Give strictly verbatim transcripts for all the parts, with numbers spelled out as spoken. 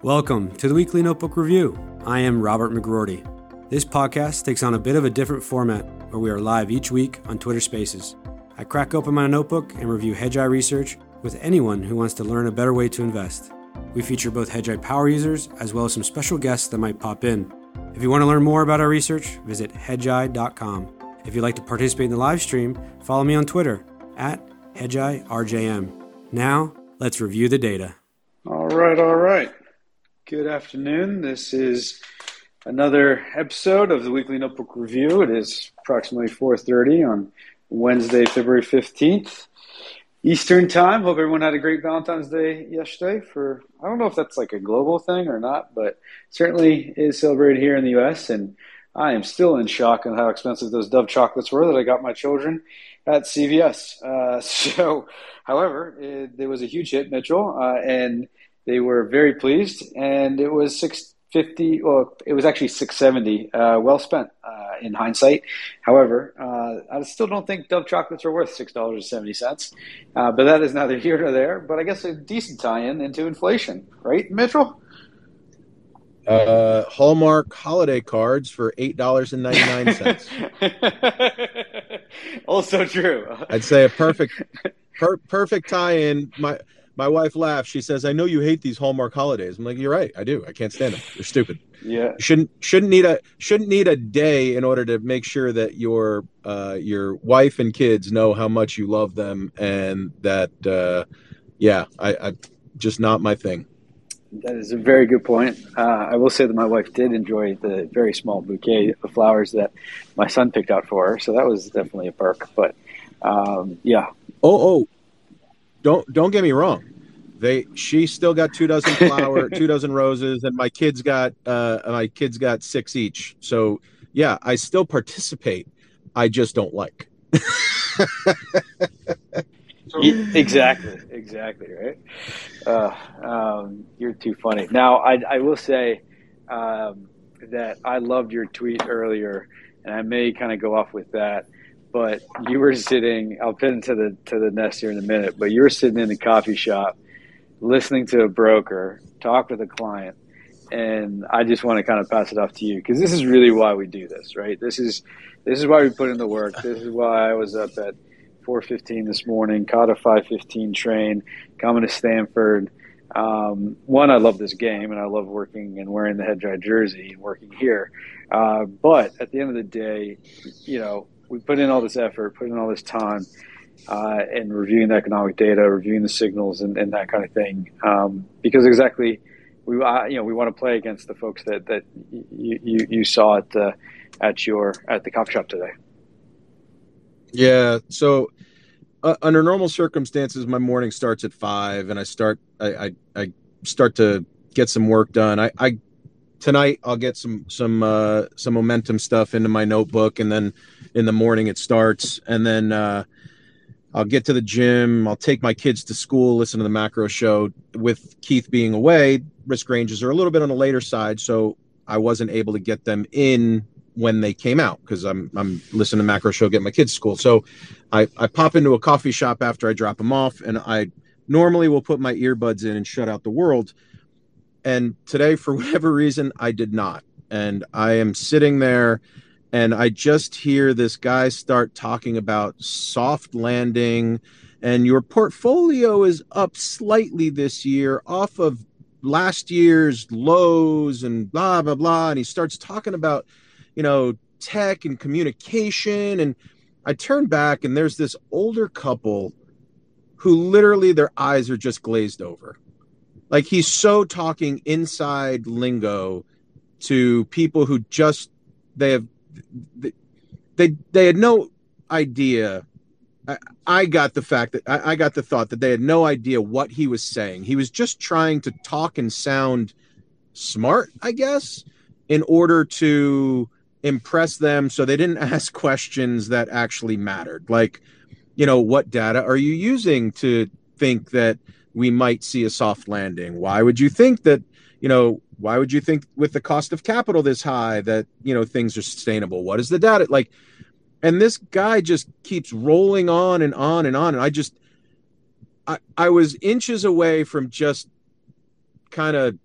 Welcome to the Weekly Notebook Review. I am Robert McGroarty. This podcast takes on a bit of a different format where we are live each week on Twitter Spaces. I crack open my notebook and review Hedgeye research with anyone who wants to learn a better way to invest. We feature both Hedgeye power users as well as some special guests that might pop in. If you want to learn more about our research, visit hedgeye dot com. If you'd like to participate in the live stream, follow me on Twitter at hedgeye R J M. Now, let's review the data. All right, all right. Good afternoon. This is another episode of the Weekly Notebook Review. It is approximately four thirty on Wednesday, February fifteenth, Eastern Time. Hope everyone had a great Valentine's Day yesterday. For I don't know if that's like a global thing or not, but certainly is celebrated here in the U S, and I am still in shock on how expensive those Dove chocolates were that I got my children at C V S. Uh, so, however, it, it was a huge hit, Mitchell, uh, and they were very pleased, and it was six fifty. Well, it was actually six seventy. Uh, well spent uh, in hindsight. However, uh, I still don't think Dove chocolates are worth six dollars and seventy cents. Uh, but that is neither here nor there. But I guess a decent tie-in into inflation, right, Mitchell? Uh, Hallmark holiday cards for eight dollars and ninety-nine cents. Also true. I'd say a perfect, per- perfect tie-in. My my wife laughs. She says, "I know you hate these Hallmark holidays." I'm like, "You're right. I do. I can't stand them. They're stupid. Yeah. You shouldn't shouldn't need a shouldn't need a day in order to make sure that your uh your wife and kids know how much you love them, and that uh, yeah, I, I just not my thing." That is a very good point. Uh, I will say that my wife did enjoy the very small bouquet of flowers that my son picked out for her, so that was definitely a perk. But um, yeah. Oh, oh, don't don't get me wrong. They she still got two dozen flower, two dozen roses, and my kids got uh, my kids got six each. So yeah, I still participate. I just don't like. Exactly, exactly, right? Uh, um, you're too funny. Now, I, I will say um, that I loved your tweet earlier, and I may kind of go off with that. But you were sitting. I'll pin into the to the nest here in a minute. But you were sitting in the coffee shop, listening to a broker talk with a client, and I just want to kind of pass it off to you because this is really why we do this, right? This is this is why we put in the work. This is why I was up at four fifteen this morning, caught a five fifteen train, coming to Stanford. Um, one, I love this game, and I love working and wearing the Hedgeye jersey and working here. Uh, but at the end of the day, you know, we put in all this effort, put in all this time, uh, and reviewing the economic data, reviewing the signals, and, and that kind of thing. Um, because exactly, we uh, you know we want to play against the folks that that you you, you saw at uh, at your at the coffee shop today. Yeah. So uh, under normal circumstances, my morning starts at five, and I start I, I I start to get some work done. I, I tonight I'll get some some uh, some momentum stuff into my notebook, and then in the morning it starts, and then uh, I'll get to the gym. I'll take my kids to school, listen to the macro show. With Keith being away, risk ranges are a little bit on the later side, so I wasn't able to get them in when they came out because I'm I'm listening to macro show, get my kids to school. So I, I pop into a coffee shop after I drop them off, and I normally will put my earbuds in and shut out the world. And today, for whatever reason, I did not. And I am sitting there, and I just hear this guy start talking about soft landing, and your portfolio is up slightly this year off of last year's lows and blah, blah, blah. And he starts talking about, you know, tech and communication. And I turn back, and there's this older couple who literally their eyes are just glazed over. Like, he's so talking inside lingo to people who just, they have, they, they had no idea. I, I got the fact that I, I got the thought that they had no idea what he was saying. He was just trying to talk and sound smart, I guess, in order to impress them, so they didn't ask questions that actually mattered. Like, you know, what data are you using to think that we might see a soft landing? Why would you think that, you know, why would you think with the cost of capital this high that, you know, things are sustainable? What is the data? Like, and this guy just keeps rolling on and on and on. And I just, I, I was inches away from just kind of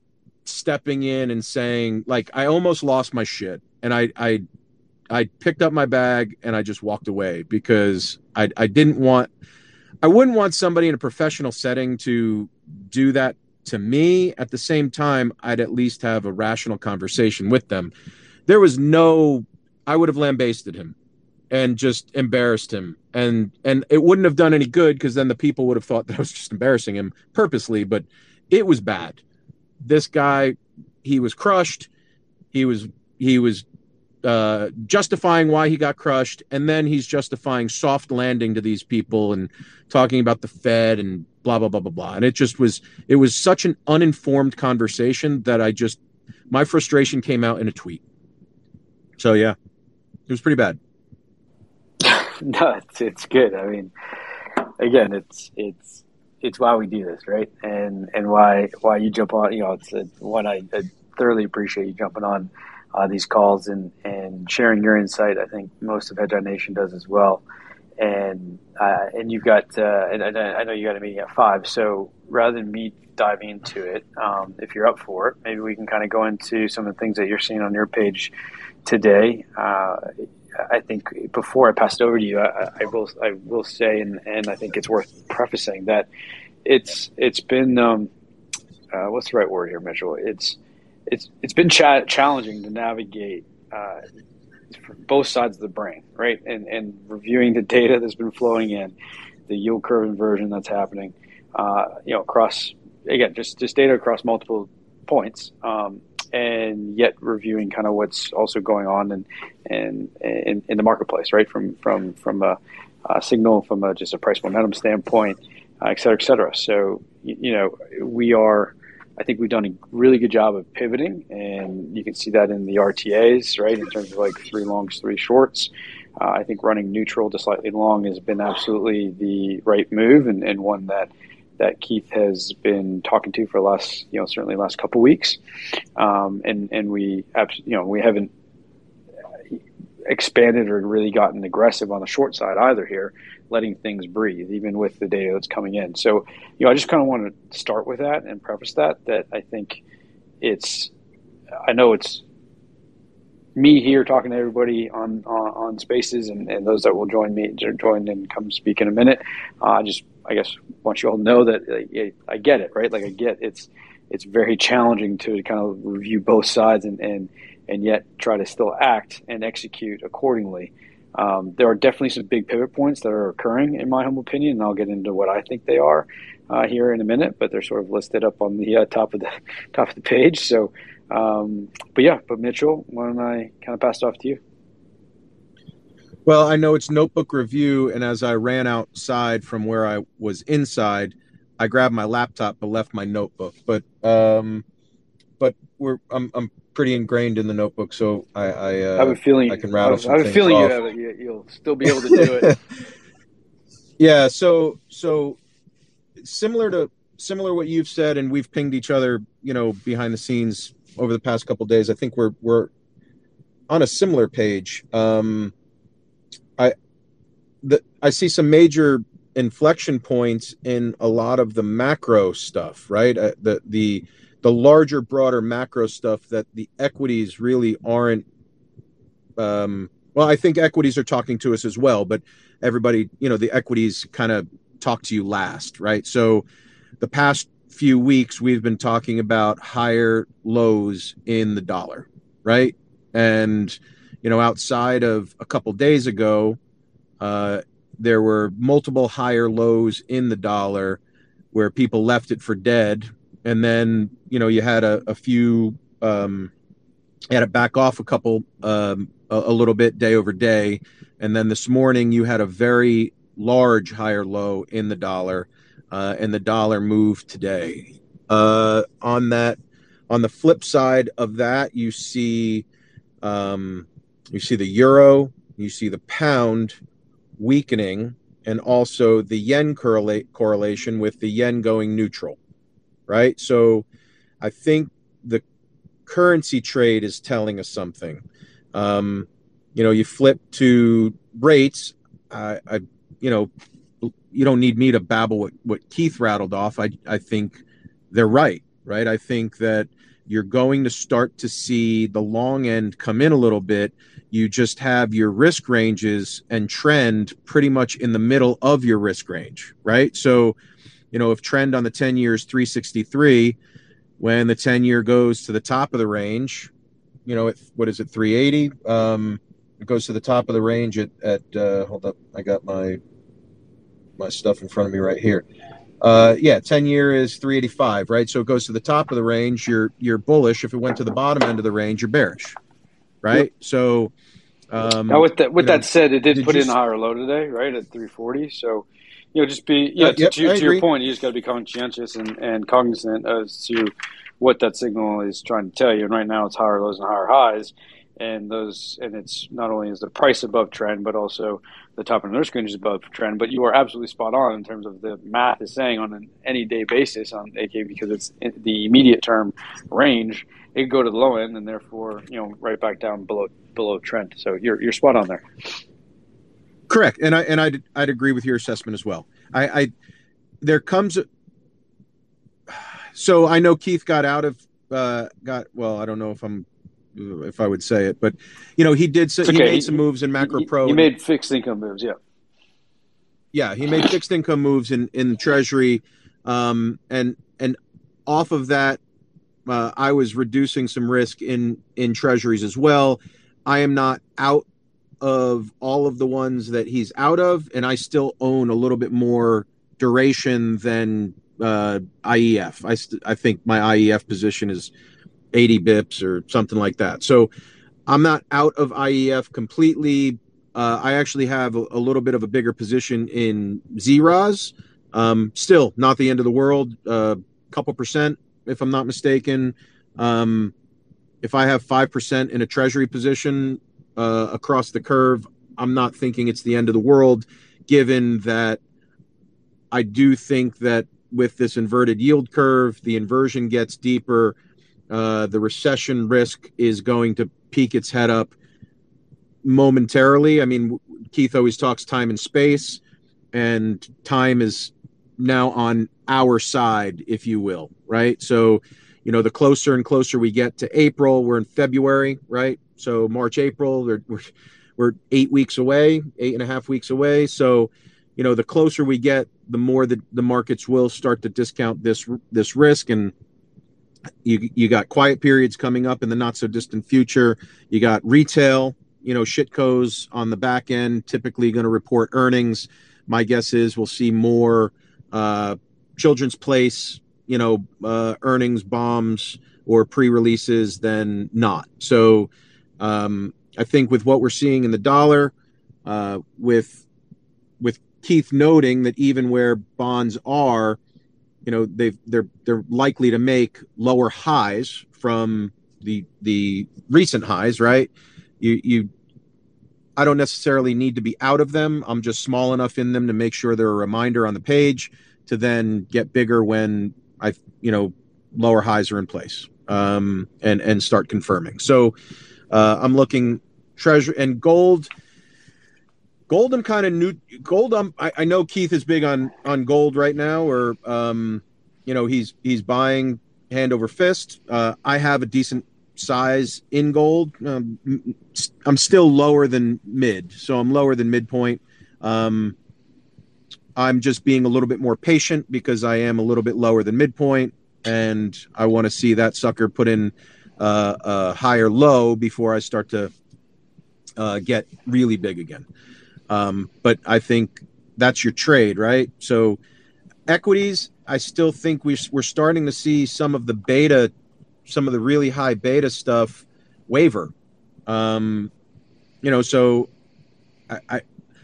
stepping in and saying, like, I almost lost my shit, and I I I picked up my bag and I just walked away because I I didn't want I wouldn't want somebody in a professional setting to do that to me. At the same time, I'd at least have a rational conversation with them. There was no, I would have lambasted him and just embarrassed him. And and it wouldn't have done any good because then the people would have thought that I was just embarrassing him purposely, but it was bad. This guy, he was crushed. He was, he was uh, justifying why he got crushed. And then he's justifying soft landing to these people and talking about the Fed and blah, blah, blah, blah, blah. And it just was, it was such an uninformed conversation that I just, my frustration came out in a tweet. So, yeah, it was pretty bad. No, it's, it's good. I mean, again, it's, it's, it's why we do this, right? And, and why, why you jump on, you know, it's a, one, I, I thoroughly appreciate you jumping on uh, these calls and, and sharing your insight. I think most of Hedge Eye Nation does as well. And uh, and you've got, uh, and, and I know you got a meeting at five. So rather than me diving into it, um, if you're up for it, maybe we can kind of go into some of the things that you're seeing on your page today. Uh, I think before I pass it over to you, I, I will I will say, and, and I think it's worth prefacing that it's it's been um, uh, what's the right word here, Mitchell? It's it's it's been cha- challenging to navigate Uh, both sides of the brain, right? And and reviewing the data that's been flowing in, the yield curve inversion that's happening, uh, you know, across, again, just, just data across multiple points, um, and yet reviewing kind of what's also going on in, in, in, in the marketplace, right? From, from, from a, a signal, from a, just a price momentum standpoint, uh, et cetera, et cetera. So, you, you know, we are, I think we've done a really good job of pivoting, and you can see that in the R T As, right, in terms of like three longs, three shorts. Uh, I think running neutral to slightly long has been absolutely the right move, and, and one that, that Keith has been talking to for the last, you know, certainly the last couple of weeks. Um, and, and we, you know, we haven't expanded or really gotten aggressive on the short side either here, letting things breathe, even with the data that's coming in. So, you know, I just kind of want to start with that and preface that, that I think it's, I know it's me here talking to everybody on, on, on Spaces, and, and those that will join me, join and come speak in a minute. I uh, just, I guess, want you all to know that like, I get it, right? Like I get it's, it's very challenging to kind of review both sides and, and, and yet try to still act and execute accordingly. Um, there are definitely some big pivot points that are occurring, in my humble opinion, and I'll get into what I think they are uh, here in a minute. But they're sort of listed up on the uh, top of the top of the page. So, um, but yeah, but Mitchell, why don't I kind of pass it off to you? Well, I know it's notebook review, and as I ran outside from where I was inside, I grabbed my laptop but left my notebook. But um, but we're I'm I'm pretty ingrained in the notebook, so I I, uh, I have a feeling I can rattle I some have a things feeling off. you have it. You, you'll still be able to do it. Yeah. So so similar to similar what you've said, and we've pinged each other, you know, behind the scenes over the past couple of days. I think we're we're on a similar page. Um, I the I see some major inflection points in a lot of the macro stuff, right? Uh, the the the larger, broader macro stuff that the equities really aren't. Um, well, I think equities are talking to us as well, but everybody, you know, the equities kind of talk to you last, right? So the past few weeks, we've been talking about higher lows in the dollar, right? And, you know, outside of a couple days ago, uh, there were multiple higher lows in the dollar where people left it for dead. And then, you know, you had a, a few, um, you had to back off a couple, um, a, a little bit day over day. And then this morning you had a very large higher low in the dollar, uh, and the dollar moved today. Uh, on that, on the flip side of that, you see, um, you see the euro, you see the pound weakening, and also the yen correlate correlation with the yen going neutral, right? So I think the currency trade is telling us something. Um, you know, you flip to rates. I, I, you know, you don't need me to babble what, what Keith rattled off. I, I think they're right, right? I think that you're going to start to see the long end come in a little bit. You just have your risk ranges and trend pretty much in the middle of your risk range, right? So, you know, if trend on the ten year is three sixty-three, when the ten year goes to the top of the range, you know, at, what is it, three eighty? Um, it goes to the top of the range at, at uh, hold up, I got my my stuff in front of me right here. Uh, yeah, ten year is three eighty-five, right? So it goes to the top of the range, you're you're bullish. If it went to the bottom end of the range, you're bearish, right? Yep. So um, now with that with that know, said, it did, did put in s- a higher low today, right, at three forty. So, you know, just be yeah. Uh, to, yep, to, to your point, you just got to be conscientious and, and cognizant as to what that signal is trying to tell you. And right now, it's higher lows and higher highs, and those and it's not only is the price above trend, but also the top end of the risk range is above trend. But you are absolutely spot on in terms of the math is saying on an any day basis on A K, because it's in the immediate term range. It could go to the low end and therefore, you know, right back down below below trend. So you're you're spot on there. Correct, and I and I'd I'd agree with your assessment as well. I, I there comes a, so I know Keith got out of uh, got well. I don't know if I'm if I would say it, but you know he did. So, okay. He made he, some moves in Macro he, Pro. He made fixed income moves. Yeah. Yeah, he made fixed income moves in in Treasury, um, and and off of that, uh, I was reducing some risk in in Treasuries as well. I am not out of all of the ones that he's out of, and I still own a little bit more duration than uh, I E F. I st- I think my I E F position is eighty bips or something like that. So I'm not out of I E F completely. Uh, I actually have a, a little bit of a bigger position in Z R O S. Um, still not the end of the world. A uh, couple percent, if I'm not mistaken. Um, if I have five percent in a treasury position uh, across the curve, I'm not thinking it's the end of the world, given that I do think that with this inverted yield curve, the inversion gets deeper. Uh, the recession risk is going to peek its head up momentarily. I mean, Keith always talks time and space, and time is now on our side, if you will, right? So, you know, the closer and closer we get to April, we're in February, right? So March, April, we're, we're eight weeks away, eight and a half weeks away. So, you know, the closer we get, the more the, the markets will start to discount this this risk. And you you got quiet periods coming up in the not so distant future. You got retail, you know, shitcos on the back end, typically going to report earnings. My guess is we'll see more uh, Children's Place, you know, uh, earnings bombs or pre-releases than not. So um, I think with what we're seeing in the dollar, uh, with with Keith noting that even where bonds are, you know, they've they're they're likely to make lower highs from the the recent highs, right? You you I don't necessarily need to be out of them. I'm just small enough in them to make sure they're a reminder on the page to then get bigger when I, you know, lower highs are in place, um, and and start confirming. So uh, I'm looking treasure and gold. Gold, I'm kind of new. Gold, I'm, I, I know Keith is big on on gold right now, or um, you know, he's he's buying hand over fist. Uh, I have a decent size in gold. Um, I'm still lower than mid, so I'm lower than midpoint. Um, I'm just being a little bit more patient because I am a little bit lower than midpoint, and I want to see that sucker put in uh, a higher low before I start to uh, get really big again. Um, but I think that's your trade, right? So equities, I still think we, we're starting to see some of the beta, some of the really high beta stuff waver. Um, you know, so I, I,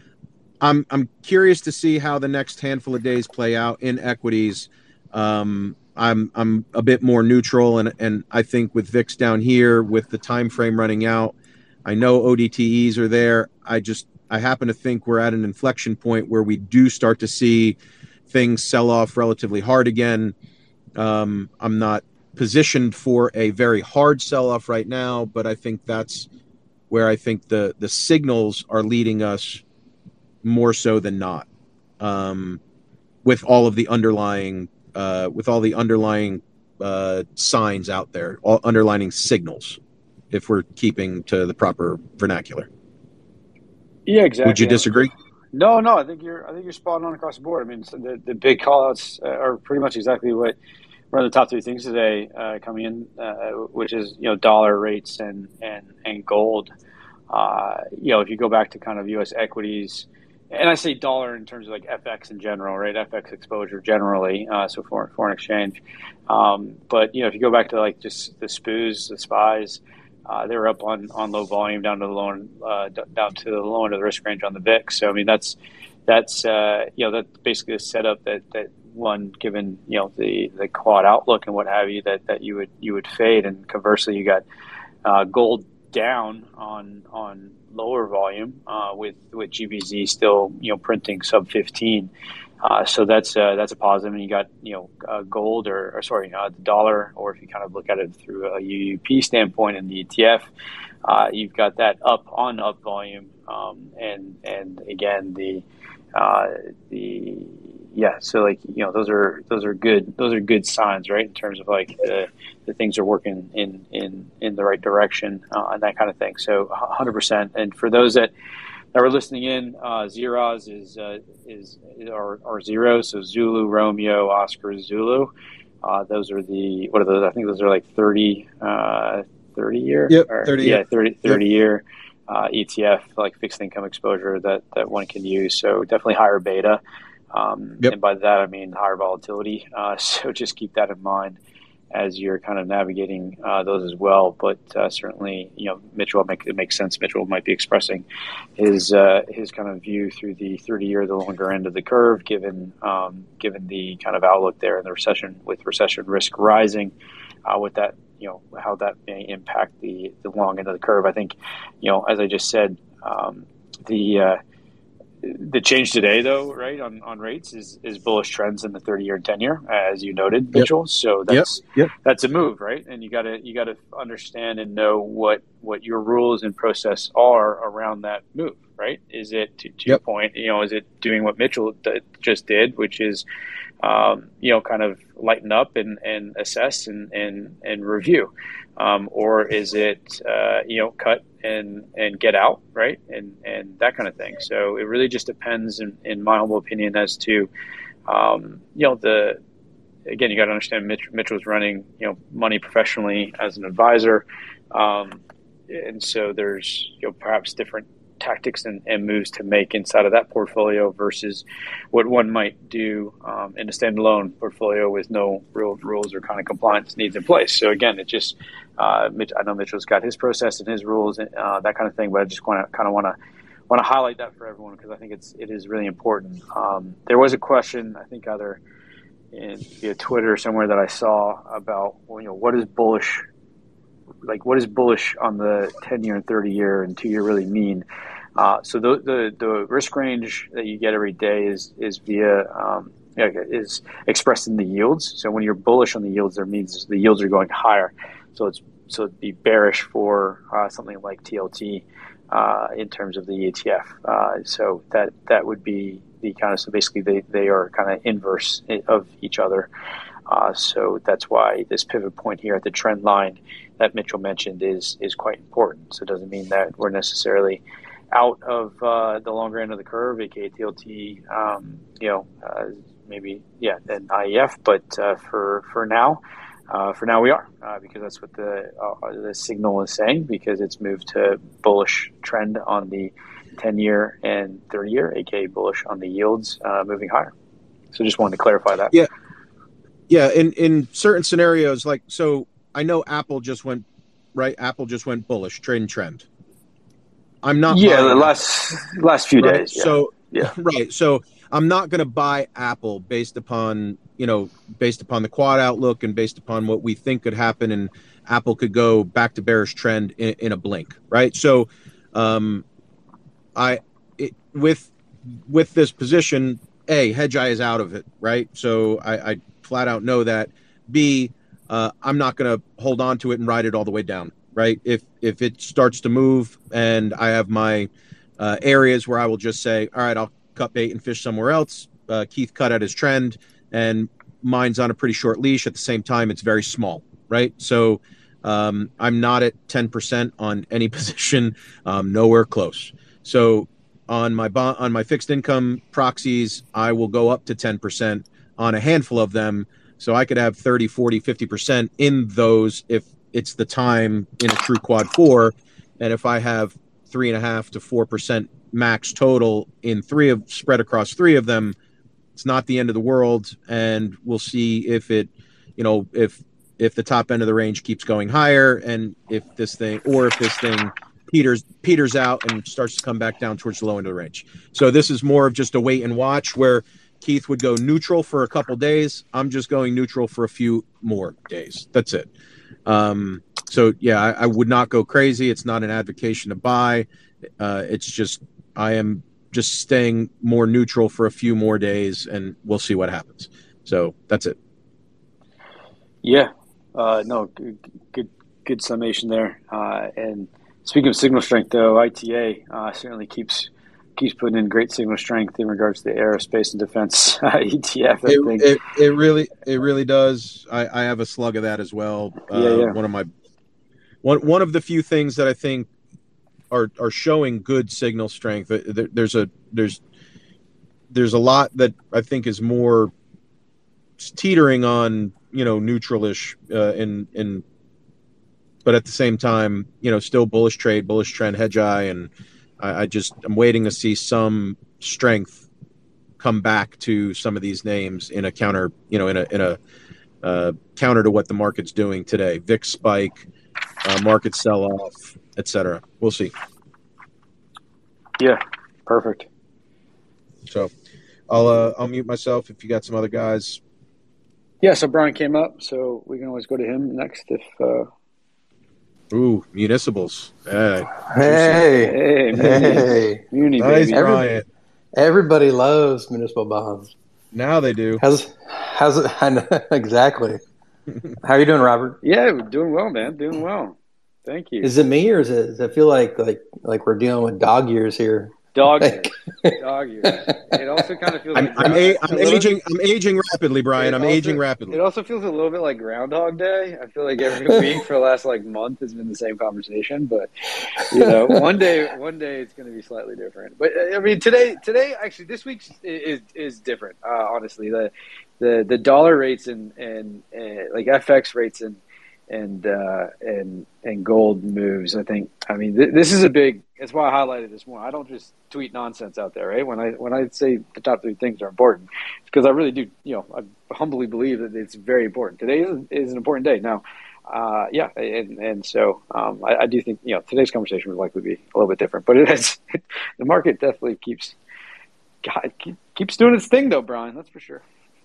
I'm I'm curious to see how the next handful of days play out in equities. Um, I'm I'm a bit more neutral, and and I think with V I X down here, with the time frame running out, I know O D T Es are there. I just I happen to think we're at an inflection point where we do start to see things sell off relatively hard again. Um, I'm not positioned for a very hard sell off right now, but I think that's where I think the the signals are leading us more so than not, um, with all of the underlying uh, with all the underlying uh, signs out there, all underlining signals, if we're keeping to the proper vernacular. Yeah, exactly. Would you disagree? No, no. I think you're. I think you're spot on across the board. I mean, so the the big callouts are pretty much exactly what one of the top three things today uh, coming in, uh, which is you know dollar rates and and and gold. Uh, you know, if you go back to kind of U S equities, and I say dollar in terms of like F X in general, right? F X exposure generally, uh, so foreign foreign exchange. Um, but you know, if you go back to like just the S P Ys, the S P Ys. Uh, they were up on, on low volume down to the low end, uh, down to the low end of the risk range on the V I X. So I mean that's that's uh, you know that's basically a setup that, that one given you know the, the quad outlook and what have you that, that you would you would fade, and conversely you got uh, gold down on on lower volume uh, with with G B Z still you know printing sub fifteen. Uh, so that's uh, that's a positive, and you got you know uh, gold or, or sorry uh, the dollar, or if you kind of look at it through a U U P standpoint in the E T F, uh, you've got that up on up volume, um, and and again the uh, the yeah so like you know those are those are good those are good signs, right, in terms of like the, the things are working in in in the right direction uh, and that kind of thing. So one hundred percent. And for those that that we're listening in, uh, Zeros is uh, is our, our zeros. So Zulu, Romeo, Oscar, Zulu. Uh, those are the what are those? I think those are like thirty, uh, thirty year. Yep, or, thirty. Yeah, thirty, thirty yep. year uh, E T F, like fixed income exposure that that one can use. So definitely higher beta, um, Yep. and by that I mean higher volatility. Uh, so just keep that in mind as you're kind of navigating uh, those as well. But uh, certainly, you know, Mitchell, make, it makes sense. Mitchell might be expressing his uh, his kind of view through the thirty-year, the longer end of the curve, given um, given the kind of outlook there in the recession, with recession risk rising, uh, with that, you know, how that may impact the, the long end of the curve. I think, you know, as I just said, um, the uh, the change today, though, right, on, on rates is, is bullish trends in the thirty-year and ten-year, as you noted, Mitchell. Yep. So that's yep. Yep. that's a move, right? And you got to you got to understand and know what, what your rules and process are around that move, right? Is it to, to yep. your point? You know, is it doing what Mitchell d- just did, which is um, you know, kind of lighten up and, and assess and, and, and review, um, or is it uh, you know cut and and get out, right, and and that kind of thing. So it really just depends, in, in my humble opinion, as to um, you know the again you got to understand Mitch, Mitchell's running you know money professionally as an advisor, um, and so there's you know perhaps different tactics and, and moves to make inside of that portfolio versus what one might do um, in a standalone portfolio with no real rules or kind of compliance needs in place. So again, it just uh, Mitch, I know Mitchell's got his process and his rules and uh, that kind of thing, but I just want to kind of want to want to highlight that for everyone because I think it's it is really important. Um, there was a question, I think either in via Twitter or somewhere that I saw about well, you know what is bullish. Like what is bullish on the ten-year and thirty-year and two-year really mean? Uh, so the, the the risk range that you get every day is is via um, is expressed in the yields. So when you're bullish on the yields, that means the yields are going higher. So it's so it'd be bearish for uh, something like T L T uh, in terms of the E T F. Uh, so that that would be the kind of so basically they, they are kind of inverse of each other. Uh, so that's why this pivot point here at the trend line that Mitchell mentioned is is quite important. So it doesn't mean that we're necessarily out of uh, the longer end of the curve, aka T L T, um, you know, uh, maybe yeah, and I E F. But uh, for for now, uh, for now we are uh, because that's what the uh, the signal is saying because it's moved to bullish trend on the ten-year and thirty-year, aka bullish on the yields, uh, moving higher. So just wanted to clarify that. Yeah. Yeah, in, in certain scenarios, like, so I know Apple just went, right? Apple just went bullish, trend trend. I'm not Yeah, buying the last Apple, last few right? days. Yeah. So, yeah. Right. So I'm not going to buy Apple based upon, you know, based upon the quad outlook and based upon what we think could happen. And Apple could go back to bearish trend in, in a blink, right? So um, I, it, with, with this position, A, Hedgeye is out of it, right? So I, I flat out know that. B, uh, I'm not going to hold on to it and ride it all the way down, right? If if it starts to move and I have my uh, areas where I will just say, all right, I'll cut bait and fish somewhere else. Uh, Keith cut at his trend and mine's on a pretty short leash. At the same time, it's very small, right? So um, I'm not at ten percent on any position, um, nowhere close. So on my bond, on my fixed income proxies, I will go up to ten percent on a handful of them. So I could have thirty, forty, fifty percent in those if it's the time in a true quad four. And if I have three and a half to four percent max total in three of spread across three of them, it's not the end of the world. And we'll see if it, you know, if, if the top end of the range keeps going higher, and if this thing, or if this thing peters, peters out and starts to come back down towards the low end of the range. So this is more of just a wait and watch, where Keith would go neutral for a couple days. I'm just going neutral for a few more days. That's it. Um, so yeah, I, I would not go crazy. It's not an advocation to buy. Uh, it's just, I am just staying more neutral for a few more days, and we'll see what happens. So that's it. Yeah. Uh, no, good, good, good summation there. Uh, and speaking of signal strength, though, I T A uh, certainly keeps keeps putting in great signal strength in regards to the aerospace and defense uh, E T F. I it, think. It, it really, it really does. I, I have a slug of that as well. Uh, yeah, yeah. One of my one one of the few things that I think are are showing good signal strength. There, there's a there's there's a lot that I think is more teetering on, you know, neutralish uh, in in, but at the same time, you know, still bullish trade, bullish trend, hedge eye, and I, I just I'm waiting to see some strength come back to some of these names in a counter, you know, in a in a uh, counter to what the market's doing today. V I X spike, uh, market sell off, et cetera. We'll see. Yeah, perfect. So I'll uh, I'll mute myself if you got some other guys. Yeah, so Brian came up, so we can always go to him next if. Uh... Ooh, municipals. Hey, hey, hey, Muni, hey, Muni, nice, baby. Brian. Everybody loves municipal bonds. Now they do. How's how's it? I know, exactly. How are you doing, Robert? Yeah, doing well, man. Doing well. Thank you. Is it me, or is it? Does it feel like like like we're dealing with dog years here? Dog Like- years. Dog years. It also kind of feels I'm, like I'm, ground- a, a I'm little- aging. I'm aging rapidly, Brian. It I'm also- aging rapidly. It also feels a little bit like Groundhog Day. I feel like every week for the last like month has been the same conversation, but you know, one day, one day it's going to be slightly different. But I mean, today, today actually, this week is is different. Uh, honestly, the the the dollar rates and and uh, like F X rates and and uh, and and gold moves. I think. I mean, th- this is a big. That's why I highlighted this more. I don't just tweet nonsense out there, right? When I when I say the top three things are important, because I really do. You know, I humbly believe that it's very important. Today is, is an important day. Now, uh, yeah, and and so um, I, I do think you know today's conversation would likely be a little bit different, but it has the market definitely keeps God, keep, keeps doing its thing, though, Brian. That's for sure.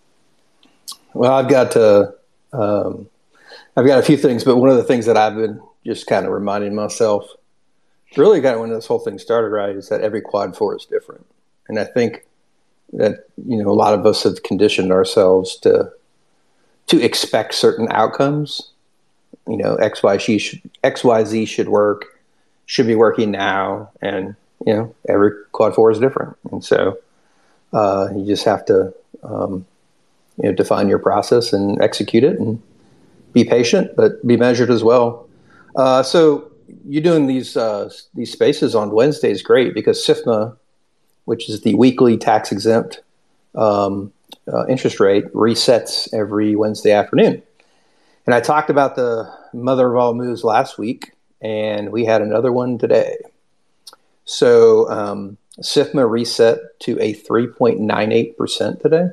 Well, I've got uh, um, I've got a few things, but one of the things that I've been just kind of reminding myself, really kind of when this whole thing started, right, is that every quad four is different. And I think that, you know, a lot of us have conditioned ourselves to to expect certain outcomes. You know, X Y Z should, X Y Z should work, should be working now. And, you know, every quad four is different. And so uh, you just have to, um, you know, define your process and execute it and be patient, but be measured as well. Uh, so you doing these uh, these spaces on Wednesday is great because S I F M A, which is the weekly tax exempt um, uh, interest rate, resets every Wednesday afternoon. And I talked about the mother of all moves last week, and we had another one today. So um, S I F M A reset to a three point nine eight percent today.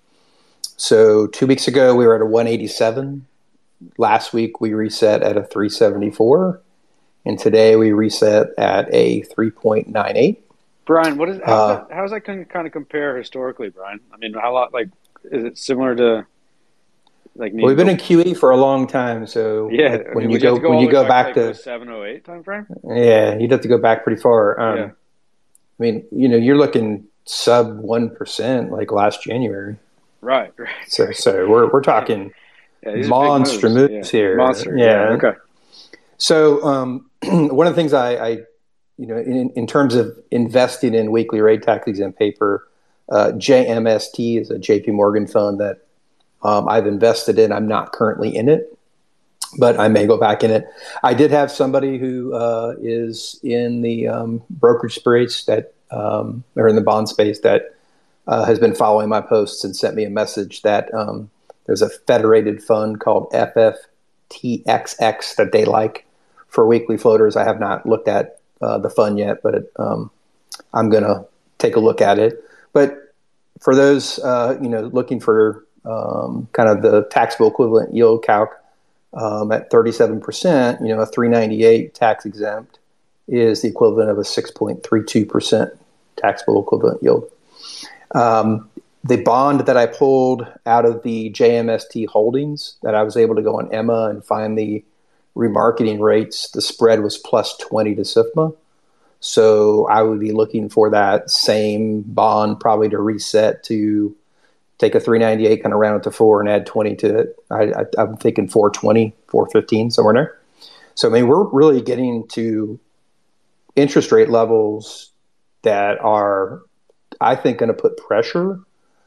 So two weeks ago, we were at a one eighty-seven. Last week, we reset at a three seventy-four. And today, we reset at a three point nine eight. Brian, what is how's Uh, that, how's that kind of, kind of compare historically, Brian? I mean, how lot like is it similar to like? Well, we've been in Q E for a long time, so yeah. like, I when mean, you would go have to when all you the go way back like to seven oh eight time frame. yeah, you'd have to go back pretty far. Um, Yeah. I mean, you know, you're looking sub one percent like last January. Right, right. So, so we're we're talking Yeah, these are big monster moves, moves, here. Monster. yeah. Yeah. Okay. So, um, one of the things I, I you know, in, in terms of investing in weekly rate tax exempt paper, uh, J M S T is a J P Morgan fund that Um, I've invested in. I'm not currently in it, but I may go back in it. I did have somebody who uh, is in the um, brokerage space that, um, or in the bond space that uh, has been following my posts and sent me a message that um, there's a federated fund called F F T X X that they like for weekly floaters. I have not looked at uh, the fund yet, but it, um, I'm going to take a look at it. But for those, uh, you know, looking for um, kind of the taxable equivalent yield calc um, at thirty-seven percent, you know, a three ninety-eight tax exempt is the equivalent of a six point three two percent taxable equivalent yield. Um, the bond that I pulled out of the J M S T holdings that I was able to go on Emma and find the remarketing rates, the spread was plus twenty to S I F M A. So I would be looking for that same bond probably to reset to take a three ninety-eight, kind of round it to four and add twenty to it. I, I, I'm thinking four twenty, four fifteen, somewhere in there. So, I mean, we're really getting to interest rate levels that are, I think, going to put pressure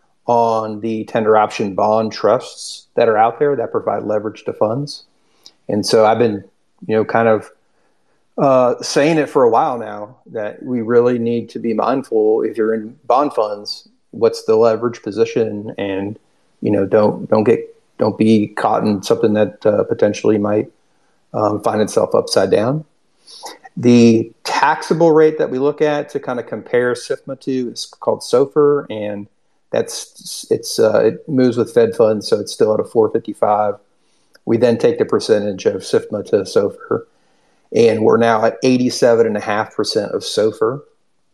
on the tender option bond trusts that are out there that provide leverage to funds. And so I've been, you know, kind of uh, saying it for a while now that we really need to be mindful if you're in bond funds, what's the leverage position, and, you know, don't, don't get, don't be caught in something that uh, potentially might um, find itself upside down. The taxable rate that we look at to kind of compare S I F M A to is called SOFR, and that's it's uh, it moves with Fed funds, so it's still at a four fifty-five. We then take the percentage of S I F M A to SOFR, and we're now at eighty-seven point five percent of SOFR,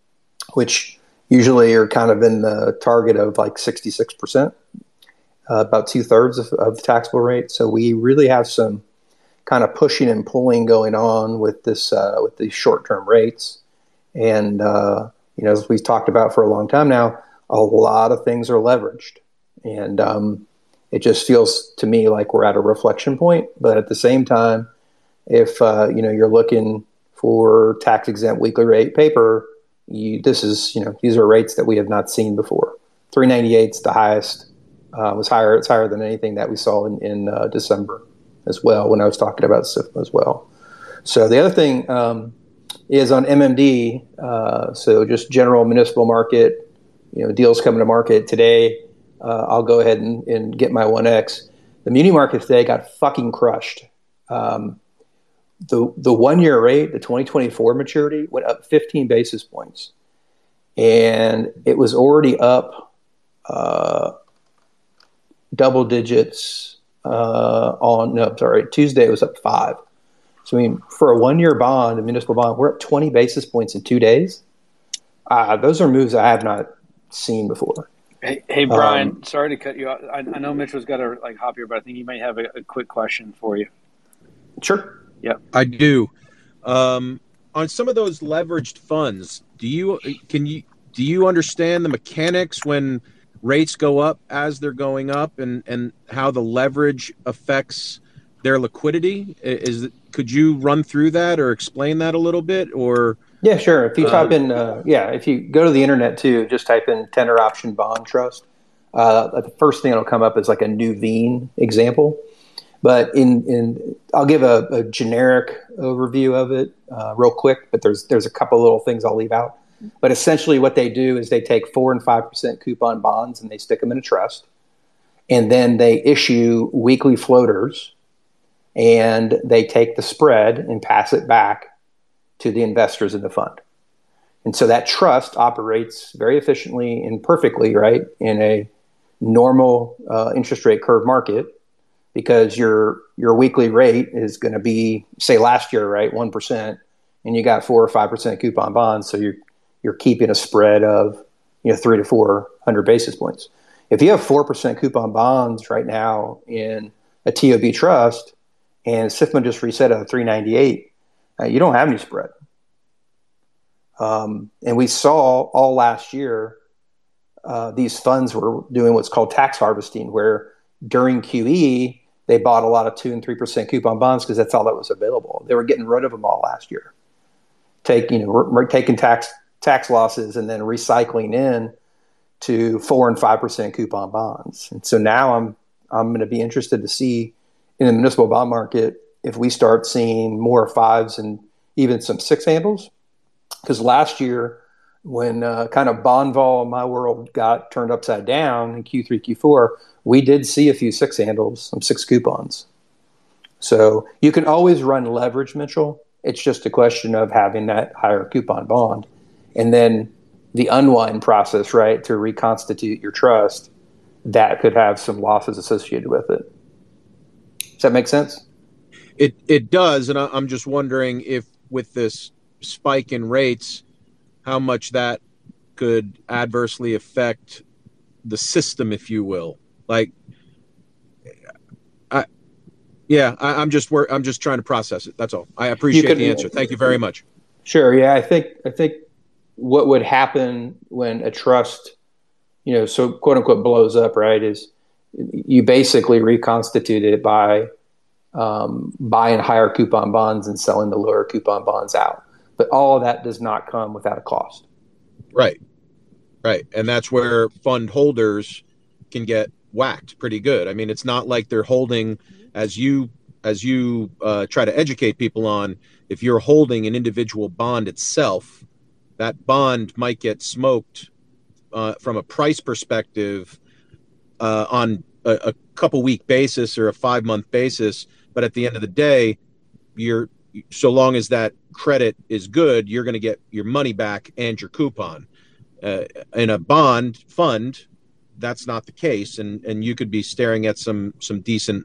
which usually are kind of in the target of like sixty-six percent, uh, about two thirds of, of the taxable rate. So we really have some kind of pushing and pulling going on with this uh, with these short-term rates. And, uh, you know, as we've talked about for a long time now, a lot of things are leveraged. And um, it just feels to me like we're at a reflection point. But at the same time, if, uh, you know, you're looking for tax-exempt weekly rate paper, you, this is, you know, these are rates that we have not seen before. three ninety-eight is the highest, uh, was higher. It's higher than anything that we saw in, in uh, December as well, when I was talking about S I F M A as well. So the other thing um, is on M M D, uh, so just general municipal market, you know, deals coming to market today. Uh, I'll go ahead and, and get my one X. The muni market today got fucking crushed. Um, the the one-year rate, the twenty twenty-four maturity, went up fifteen basis points. And it was already up uh, double digits Uh, on no, sorry, Tuesday it was up five. So I mean, for a one-year bond, a municipal bond, we're up twenty basis points in two days. Uh, those are moves I have not seen before. Hey, hey Brian, Um, sorry to cut you off. I, I know Mitchell's got to like hop here, but I think he might have a, a quick question for you. Sure. Yep. I do. Um, on some of those leveraged funds, do you can you do you understand the mechanics when rates go up as they're going up, and, and how the leverage affects their liquidity? Is could you run through that or explain that a little bit? Or Yeah, sure. If you uh, type in, uh, yeah, if you go to the internet too, just type in tender option bond trust. Uh, the first thing that'll come up is like a Nuveen example. But in, in I'll give a, a generic overview of it uh, real quick. But there's there's a couple little things I'll leave out. But essentially, what they do is they take four and five percent coupon bonds and they stick them in a trust, and then they issue weekly floaters, and they take the spread and pass it back to the investors in the fund. And so that trust operates very efficiently and perfectly, right, in a normal uh, interest rate curve market, because your your weekly rate is going to be, say, last year, right, one percent, and you got four or five percent coupon bonds, so you're you're keeping a spread of, you know, three to four hundred basis points. If you have four percent coupon bonds right now in a T O B trust, and S I F M A just reset at three ninety-eight, uh, you don't have any spread. Um, and we saw all last year, uh, these funds were doing what's called tax harvesting, where during Q E, they bought a lot of two and three percent coupon bonds because that's all that was available. They were getting rid of them all last year. Take, you know, we're, we're taking tax tax losses and then recycling in to four and five percent coupon bonds. And so now I'm I'm going to be interested to see in the municipal bond market if we start seeing more fives and even some six handles. Because last year, when uh, kind of bond vol in my world got turned upside down in Q three, Q four, we did see a few six handles, some six coupons. So you can always run leverage, Mitchell. It's just a question of having that higher coupon bond. And then the unwind process, right, to reconstitute your trust, that could have some losses associated with it. Does that make sense? It it does, and I'm just wondering if with this spike in rates, how much that could adversely affect the system, if you will. Like, I, yeah, I, I'm just wor- I'm just trying to process it. That's all. I appreciate could, the answer. Thank you very much. Sure. Yeah, I think I think what would happen when a trust, you know, so quote unquote blows up, right, is you basically reconstitute it by um, buying higher coupon bonds and selling the lower coupon bonds out. But all of that does not come without a cost. Right. Right. And that's where fund holders can get whacked pretty good. I mean, it's not like they're holding, as you as you uh, try to educate people on, if you're holding an individual bond itself, that bond might get smoked uh, from a price perspective uh, on a, a couple week basis or a five month basis. But at the end of the day, you're so long as that credit is good, you're going to get your money back and your coupon. Uh, in a bond fund, that's not the case, and and you could be staring at some some decent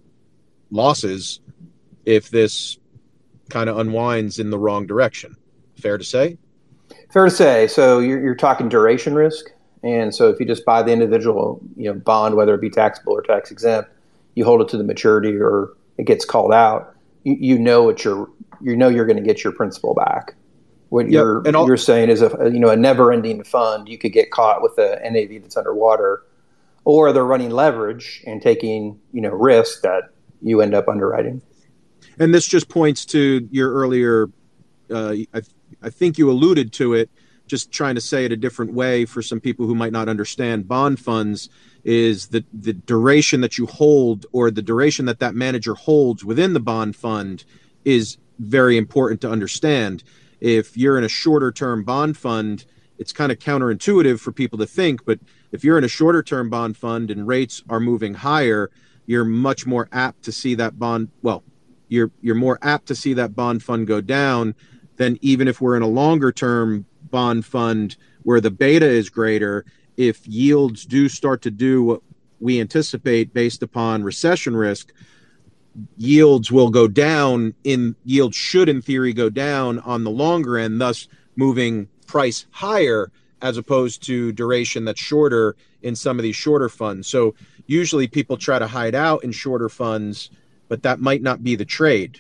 losses if this kind of unwinds in the wrong direction. Fair to say? Fair to say. So you're you're talking duration risk, and so if you just buy the individual, you know, bond, whether it be taxable or tax exempt, you hold it to the maturity or it gets called out. You, you know what you're you know you're going to get your principal back. What yep. you're and you're saying is a you know a never-ending fund. You could get caught with a N A V that's underwater, or they're running leverage and taking you know risk that you end up underwriting. And this just points to your earlier. Uh, I I think you alluded to it. Just trying to say it a different way for some people who might not understand bond funds is that the duration that you hold or the duration that that manager holds within the bond fund is very important to understand. If you're in a shorter term bond fund, it's kind of counterintuitive for people to think, but if you're in a shorter term bond fund and rates are moving higher, you're much more apt to see that bond. Well, you're, you're more apt to see that bond fund go down than even if we're in a longer term bond fund where the beta is greater. If yields do start to do what we anticipate based upon recession risk, yields will go down in yields should in theory go down on the longer end, thus moving price higher as opposed to duration that's shorter in some of these shorter funds. So usually people try to hide out in shorter funds, but that might not be the trade.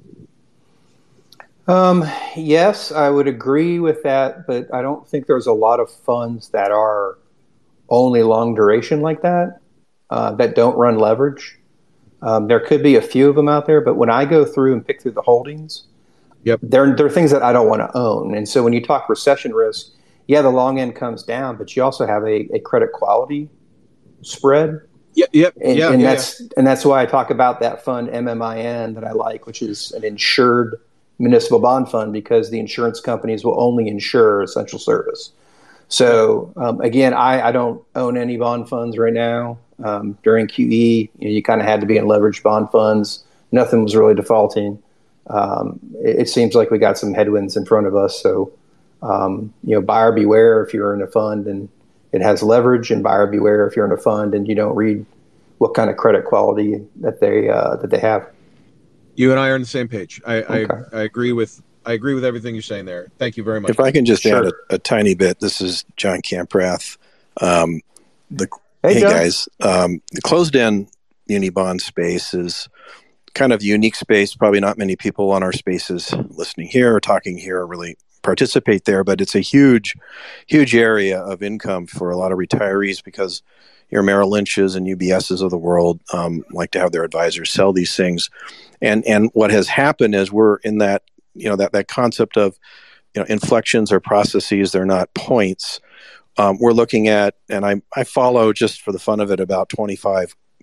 Um, yes, I would agree with that, but I don't think there's a lot of funds that are only long duration like that, uh, that don't run leverage. Um, there could be a few of them out there, but when I go through and pick through the holdings, yep, there, there are things that I don't want to own. And so when you talk recession risk, yeah, the long end comes down, but you also have a, a credit quality spread. Yep, yep, and, yeah, and yeah, that's yeah. and that's why I talk about that fund M M I N that I like, which is an insured municipal bond fund, because the insurance companies will only insure essential service. So um, again, I, I don't own any bond funds right now. Um, during Q E, you know, you kind of had to be in leveraged bond funds. Nothing was really defaulting. Um, it, it seems like we got some headwinds in front of us. So, um, you know, buyer beware if you're in a fund and it has leverage, and buyer beware if you're in a fund and you don't read what kind of credit quality that they uh, that they have. You and I are on the same page. I, okay. I, I agree with I agree with everything you're saying there. Thank you very much. If I can just sure. add a, a tiny bit, this is John Camprath. Um, the Hey, hey John. guys, um, the closed-end muni bond space is kind of a unique space. Probably not many people on our spaces listening here or talking here really participate there, but it's a huge, huge area of income for a lot of retirees because your Merrill Lynch's and U B S's of the world um, like to have their advisors sell these things. And and what has happened is we're in that, you know, that, that concept of, you know, inflections or processes, they're not points. Um, we're looking at, and I, I follow just for the fun of it, about twenty-five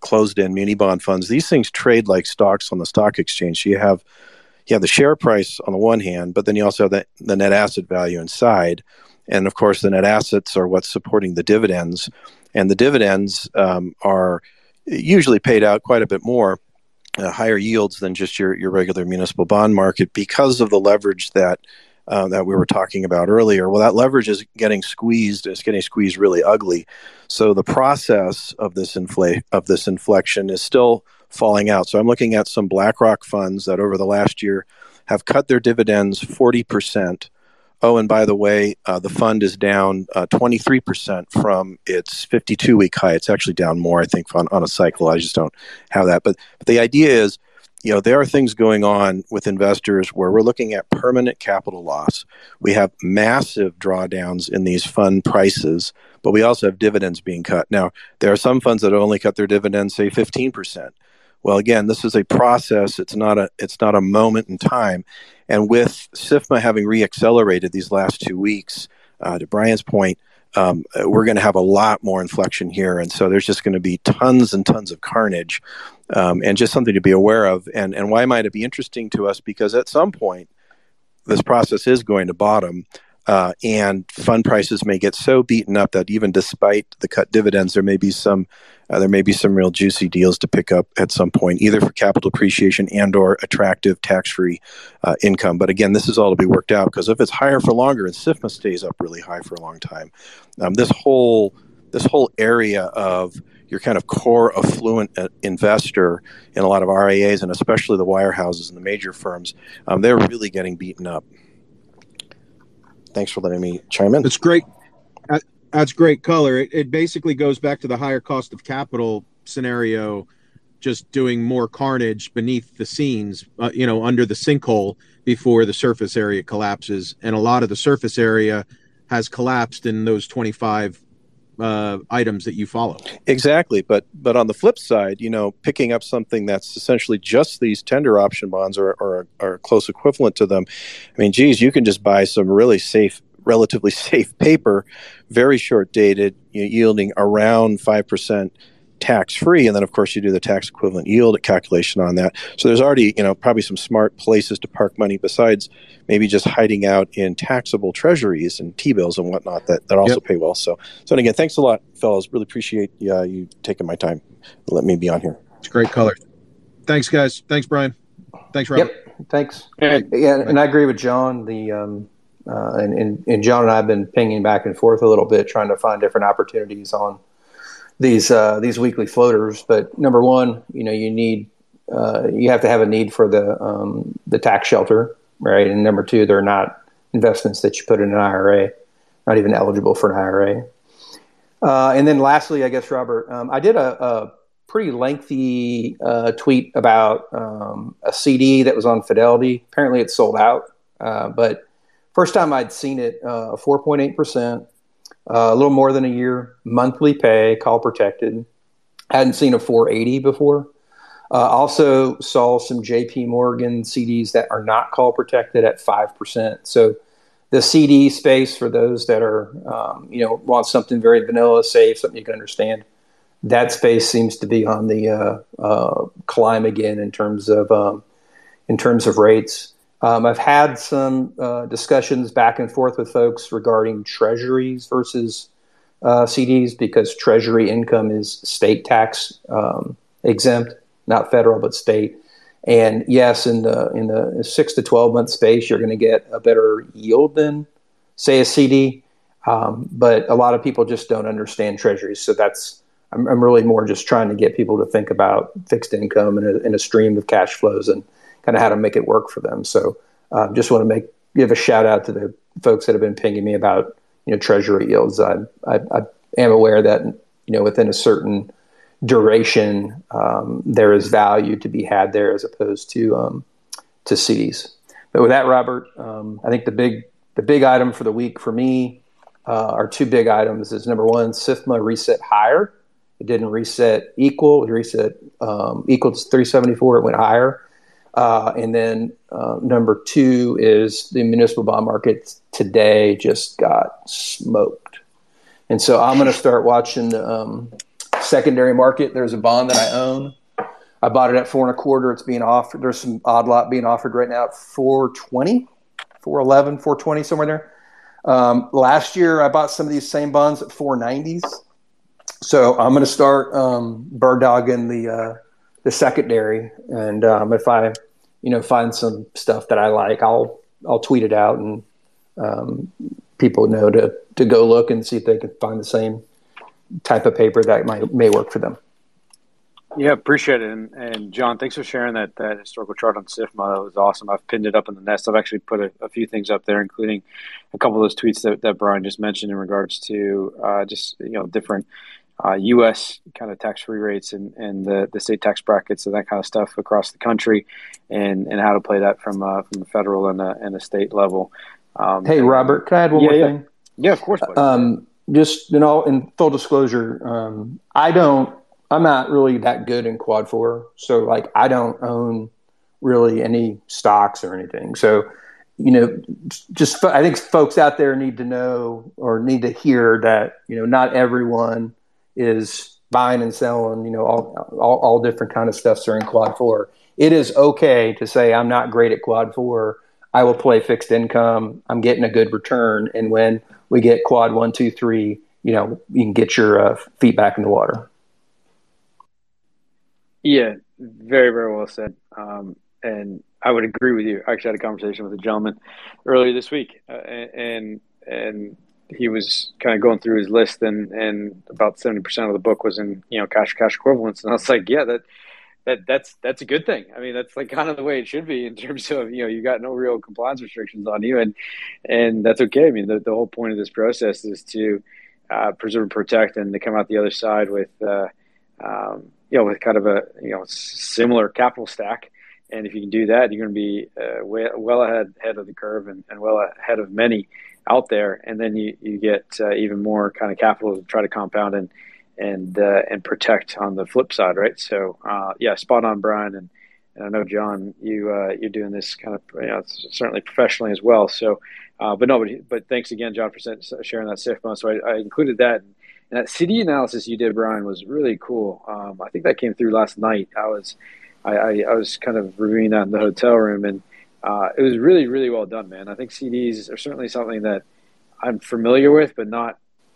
closed-end muni bond funds, these things trade like stocks on the stock exchange. You have you have the share price on the one hand, but then you also have the, the net asset value inside. And of course, the net assets are what's supporting the dividends. And the dividends um, are usually paid out quite a bit more, uh, higher yields than just your, your regular municipal bond market because of the leverage that uh, that we were talking about earlier. Well, that leverage is getting squeezed. It's getting squeezed really ugly. So the process of this infl- of this inflection is still falling out. So I'm looking at some BlackRock funds that over the last year have cut their dividends forty percent. Oh, and by the way, uh, the fund is down uh, twenty-three percent from its fifty-two week high. It's actually down more, I think, on, on a cycle. I just don't have that. But, but the idea is, you know, there are things going on with investors where we're looking at permanent capital loss. We have massive drawdowns in these fund prices, but we also have dividends being cut. Now, there are some funds that have only cut their dividends, say, fifteen percent. Well, again, this is a process. It's not a it's not a moment in time. And with S I F M A having reaccelerated these last two weeks, uh, to Brian's point, um, we're going to have a lot more inflection here. And so there's just going to be tons and tons of carnage, um, and just something to be aware of. And, and why might it be interesting to us? Because at some point, this process is going to bottom. Uh, and fund prices may get so beaten up that even despite the cut dividends, there may be some uh, there may be some real juicy deals to pick up at some point, either for capital appreciation and or attractive tax-free uh, income. But again, this is all to be worked out, because if it's higher for longer and S I F M A stays up really high for a long time, um, this whole this whole area of your kind of core affluent uh, investor in a lot of R I As, and especially the wirehouses and the major firms, um, they're really getting beaten up. Thanks for letting me chime in. That's great. That's great color. It, it basically goes back to the higher cost of capital scenario, just doing more carnage beneath the scenes, uh, you know, under the sinkhole before the surface area collapses. And a lot of the surface area has collapsed in those twenty-five uh, items that you follow. Exactly. But but on the flip side, you know, picking up something that's essentially just these tender option bonds or, or, or close equivalent to them. I mean, geez, you can just buy some really safe, relatively safe paper, very short dated, you know, yielding around five percent tax free. And then, of course, you do the tax equivalent yield calculation on that. So there's already, you know, probably some smart places to park money besides maybe just hiding out in taxable treasuries and T-bills and whatnot that, that also yep. pay well. So, so and again, thanks a lot, fellas. Really appreciate uh, you taking my time. Let me be on here. It's great color. Thanks, guys. Thanks, Brian. Thanks, Robert. Yep. Thanks. Hey. Yeah, and I agree with John. The um, uh, and, and and John and I have been pinging back and forth a little bit, trying to find different opportunities on these uh, these weekly floaters. But number one, you know, you need uh, you have to have a need for the um, the tax shelter, right? And number two, they're not investments that you put in an I R A, not even eligible for an I R A. Uh, and then lastly, I guess, Robert, um, I did a, a pretty lengthy uh, tweet about um, a C D that was on Fidelity. Apparently, it's sold out, uh, but first time I'd seen it, uh, four point eight percent. Uh, a little more than a year, monthly pay, call protected. Hadn't seen a four eighty before. Uh, also saw some J P Morgan C Ds that are not call protected at five percent. So the C D space, for those that are, um, you know, want something very vanilla, safe, something you can understand, that space seems to be on the uh, uh, climb again in terms of um, in terms of rates. Um, I've had some uh, discussions back and forth with folks regarding treasuries versus uh, C Ds, because treasury income is state tax um, exempt, not federal, but state. And yes, in the in the six to twelve month space, you're going to get a better yield than, say, a C D. Um, but a lot of people just don't understand treasuries. So that's I'm, I'm really more just trying to get people to think about fixed income and a, and a stream of cash flows and kind of how to make it work for them. So uh, just want to make give a shout out to the folks that have been pinging me about, you know, treasury yields. I, I, I am aware that, you know, within a certain duration, um, there is value to be had there as opposed to um, to C Ds. But with that, Robert, um, I think the big the big item for the week for me uh, are two big items. Is number one, S I F M A reset higher. It didn't reset equal. It reset um, equal to three seventy-four. It went higher. Uh, and then uh, number two is the municipal bond market today just got smoked. And so I'm going to start watching the, um, secondary market. There's a bond that I own. I bought it at four and a quarter. It's being offered. There's some odd lot being offered right now at four twenty, four eleven, four twenty, somewhere there. Um, last year, I bought some of these same bonds at four nineties. So I'm going to start um, bird dogging the uh, the secondary, and um, if I, you know, find some stuff that I like, I'll I'll tweet it out, and um, people know to to go look and see if they can find the same type of paper that might may work for them. Yeah, appreciate it. And, and John, thanks for sharing that, that historical chart on S I F M A. That was awesome. I've pinned it up in the nest. I've actually put a, a few things up there, including a couple of those tweets that, that Brian just mentioned in regards to uh, just, you know, different uh, U S kind of tax-free rates and, and the, the state tax brackets and that kind of stuff across the country, and, and how to play that from uh, from the federal and the, and the state level. Um, hey, Robert, can I add one yeah, more yeah. thing? Yeah, of course. Buddy. Um, just, you know, in full disclosure, um, I don't, I'm not really that good in quad four. So like, I don't own really any stocks or anything. So, you know, just, I think folks out there need to know, or need to hear that, you know, not everyone is buying and selling, you know, all, all, all different kind of stuff during quad four. It is okay to say, I'm not great at quad four. I will play fixed income. I'm getting a good return. And when we get quad one, two, three, you know, you can get your uh, feet back in the water. Yeah, very, very well said. Um, and I would agree with you. I actually had a conversation with a gentleman earlier this week, uh, and and he was kind of going through his list, and, and about seventy percent of the book was in, you know, cash cash equivalents. And I was like, yeah, that that that's that's a good thing. I mean, that's like kind of the way it should be in terms of, you know, you got no real compliance restrictions on you, and and that's okay. I mean, the, the whole point of this process is to uh, preserve and protect, and to come out the other side with, uh, um, you know, with kind of a, you know, similar capital stack. And if you can do that, you're going to be uh, way, well ahead, ahead of the curve, and, and well ahead of many out there. And then you, you get uh, even more kind of capital to try to compound and and uh, and protect on the flip side, right? So uh, yeah, spot on, Brian. And, and I know, John, you uh, you're doing this kind of, you know, certainly professionally as well. So, uh, but no, but, but thanks again, John, for sharing that S I F M A. So I, I included that. And that C D analysis you did, Brian, was really cool. Um, I think that came through last night. I was, I, I, I was kind of reviewing that in the hotel room, and uh, it was really, really well done, man. I think C Ds are certainly something that I'm familiar with, but not,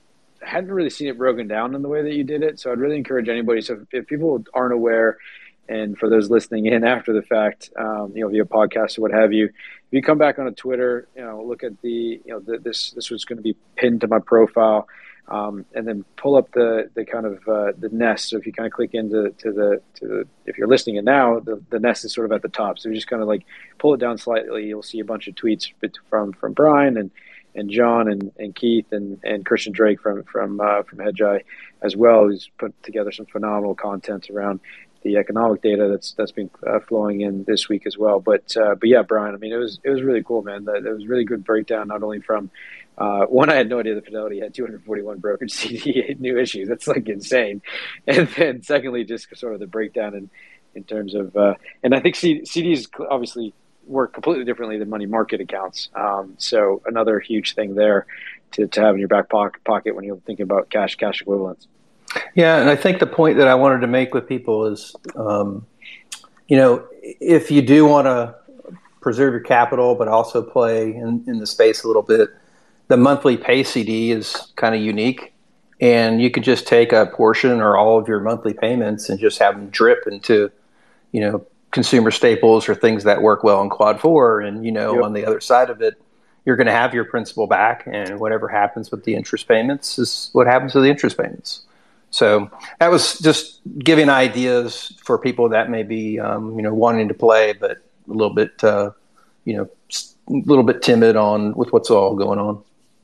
I hadn't really seen it broken down in the way that you did it. So I'd really encourage anybody. So if, if people aren't aware, and for those listening in after the fact, um, you know, via podcast or what have you, if you come back on a Twitter, you know, look at the, you know, the, this this was going to be pinned to my profile. Um, and then pull up the, the kind of uh, the nest. So if you kind of click into to the to the if you're listening it now, the, the nest is sort of at the top. So you just kind of like pull it down slightly. You'll see a bunch of tweets from from Brian and, and John and, and Keith and, and Christian Drake from from uh, from Hedgeye as well, who's put together some phenomenal content around the economic data that's that's been uh, flowing in this week as well. But uh, but yeah, Brian, I mean, it was it was really cool, man. That it was really good breakdown, not only from Uh, one, I had no idea that Fidelity had two hundred forty-one brokered C D new issues. That's like insane. And then secondly, just sort of the breakdown in, in terms of, uh, and I think C- CDs obviously work completely differently than money market accounts. Um, so another huge thing there to, to have in your back pocket when you're thinking about cash, cash equivalents. Yeah. And I think the point that I wanted to make with people is, um, you know, if you do want to preserve your capital, but also play in, in the space a little bit, the monthly pay C D is kind of unique, and you could just take a portion or all of your monthly payments and just have them drip into, you know, consumer staples or things that work well in quad four. And, you know, yep. On the other side of it, you're going to have your principal back, and whatever happens with the interest payments is what happens with the interest payments. So that was just giving ideas for people that may be, um, you know, wanting to play, but a little bit, uh, you know, a little bit timid on with what's all going on.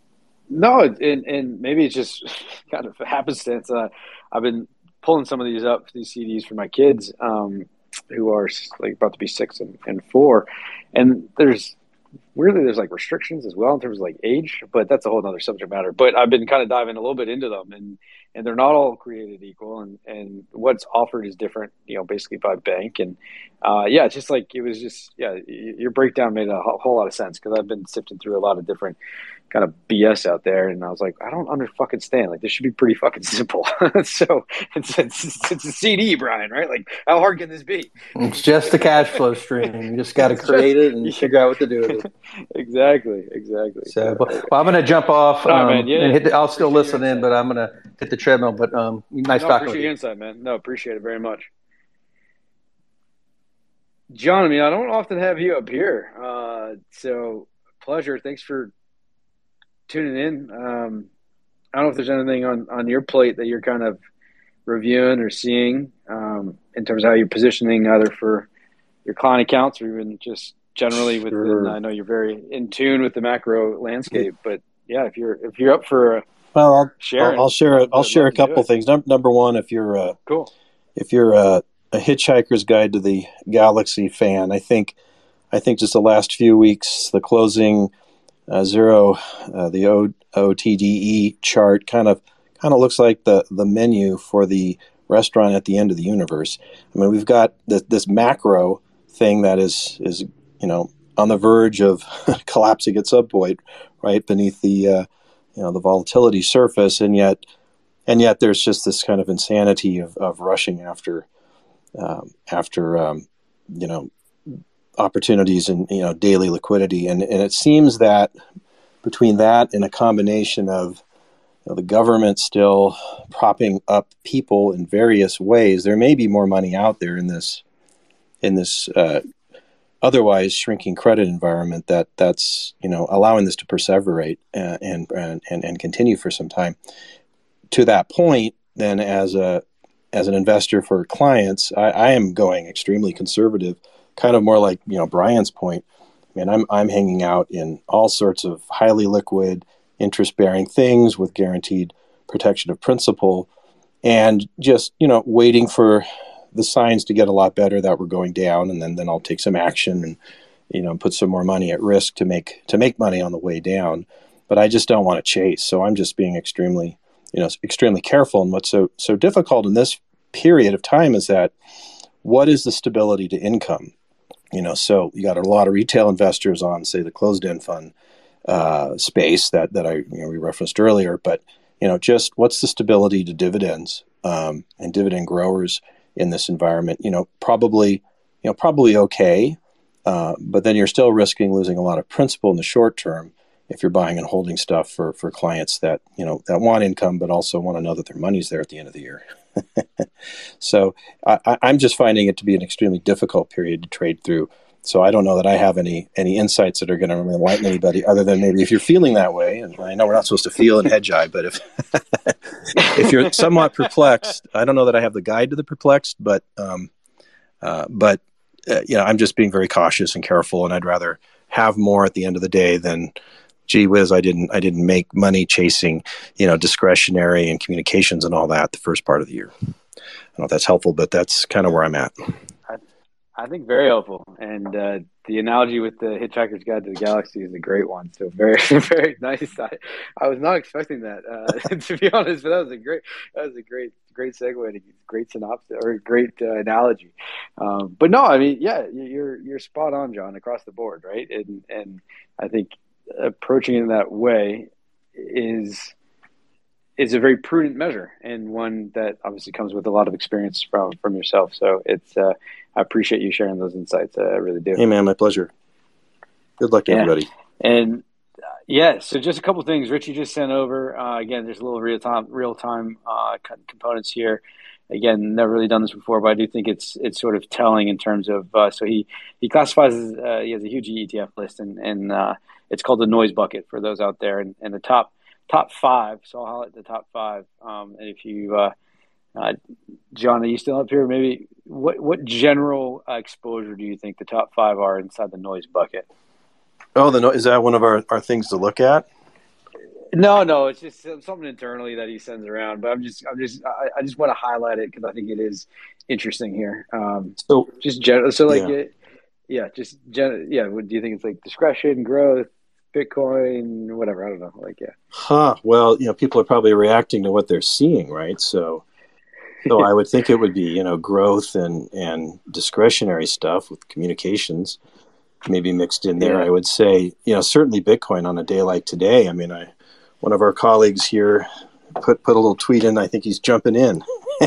No, and, and maybe it's just kind of happenstance. Uh, I've been pulling some of these up, these C Ds for my kids, um, who are like about to be six and, and four. And there's weirdly, there's like restrictions as well in terms of like age, but that's a whole other subject matter. But I've been kind of diving a little bit into them, and and they're not all created equal, and, and what's offered is different, you know, basically by bank. And uh, yeah, it's just like, it was just, yeah, your breakdown made a whole lot of sense, because I've been sifting through a lot of different kind of B S out there, and I was like, I don't under fucking stand. Like, this should be pretty fucking simple. So it's, it's it's a C D, Brian, right? Like, how hard can this be? It's just a cash flow stream. You just got to create just, it and yeah. figure out what to do with it. Exactly, exactly. So, well, well I'm going to jump off. No, um, man, yeah, and hit the, I'll still listen in, but I'm going to hit the treadmill. But um, nice no, talking with you. Your insight, man. No, appreciate it very much. John, I mean, I don't often have you up here, uh, so pleasure. Thanks for tuning in. Um, I don't know if there's anything on, on your plate that you're kind of reviewing or seeing um, in terms of how you're positioning either for your client accounts or even just generally within. Sure. I know you're very in tune with the macro landscape, but yeah, if you're if you're up for uh, well, I'll, sharing, I'll, I'll share it. I'll I'd share a love to do couple it. things. Number, number one, if you're uh, cool, if you're uh, a Hitchhiker's Guide to the Galaxy fan, I think I think just the last few weeks, the closing uh, zero, uh, the o, O T D E chart kind of kind of looks like the the menu for the restaurant at the end of the universe. I mean, we've got this, this macro thing that is is you know on the verge of collapsing at some point, right beneath the uh, you know the volatility surface, and yet and yet there's just this kind of insanity of, of rushing after um, after um, you know opportunities and you know daily liquidity, and and it seems that between that and a combination of you know, the government still propping up people in various ways, there may be more money out there in this in this uh, otherwise shrinking credit environment that that's you know allowing this to perseverate uh, and and and continue for some time. To that point, then as a as an investor for clients, I, I am going extremely conservative, kind of more like you know Brian's point. I mean, I'm I'm hanging out in all sorts of highly liquid, interest-bearing things with guaranteed protection of principal, and just you know waiting for the signs to get a lot better that we're going down, and then then I'll take some action and you know put some more money at risk to make to make money on the way down. But I just don't want to chase, so I'm just being extremely you know extremely careful. And what's so so difficult in this period of time is that what is the stability to income? You know, so you got a lot of retail investors on, say, the closed-end fund uh, space that that I you know we referenced earlier, but you know just what's the stability to dividends um, and dividend growers in this environment? You know, probably you know probably okay, uh, but then you're still risking losing a lot of principal in the short term if you're buying and holding stuff for for clients that you know that want income but also want to know that their money's there at the end of the year. So I, I'm just finding it to be an extremely difficult period to trade through. So I don't know that I have any any insights that are going to enlighten anybody, other than maybe if you're feeling that way. And I know we're not supposed to feel in Hedgeye, but if if you're somewhat perplexed, I don't know that I have the guide to the perplexed, but um, uh, but uh, you know I'm just being very cautious and careful, and I'd rather have more at the end of the day than, gee whiz, I didn't I didn't make money chasing you know discretionary and communications and all that the first part of the year. I don't know if that's helpful, but that's kind of where I'm at. I, I think very helpful. And uh, the analogy with the Hitchhiker's Guide to the Galaxy is a great one. So very, very nice. I, I was not expecting that, uh, to be honest, but that was a great, that was a great, great segue, to great synopsis or great uh, analogy. Um, but no, I mean, yeah, you're, you're spot on, John, across the board. Right. And, and I think approaching it in that way is, is a very prudent measure, and one that obviously comes with a lot of experience from, from yourself. So it's, uh, I appreciate you sharing those insights. Uh, I really do. Hey man, my pleasure. Good luck to yeah. everybody. And uh, yeah, so just a couple things Richie just sent over. Uh, again, there's a little real time, real time uh, components here. Again, never really done this before, but I do think it's it's sort of telling in terms of. Uh, so he he classifies as, uh, he has a huge E T F list, and and uh, it's called the noise bucket for those out there. And, and the top top five. So I'll highlight the top five. Um, and if you, uh, uh, John, are you still up here? Maybe what what general uh, exposure do you think the top five are inside the noise bucket? Oh, the no- is that one of our, our things to look at? No, no, it's just something internally that he sends around. But I'm just, I'm just, I, I just want to highlight it because I think it is interesting here. Um, so just general, so like, yeah, it, yeah just gen, yeah. What do you think? It's like discretion, growth, Bitcoin, whatever. I don't know. Like, yeah. Huh. Well, you know, people are probably reacting to what they're seeing, right? So, so I would think it would be, you know, growth and, and discretionary stuff with communications maybe mixed in there. Yeah. I would say, you know, certainly Bitcoin on a day like today. I mean, I, one of our colleagues here put, put a little tweet in. I think he's jumping in.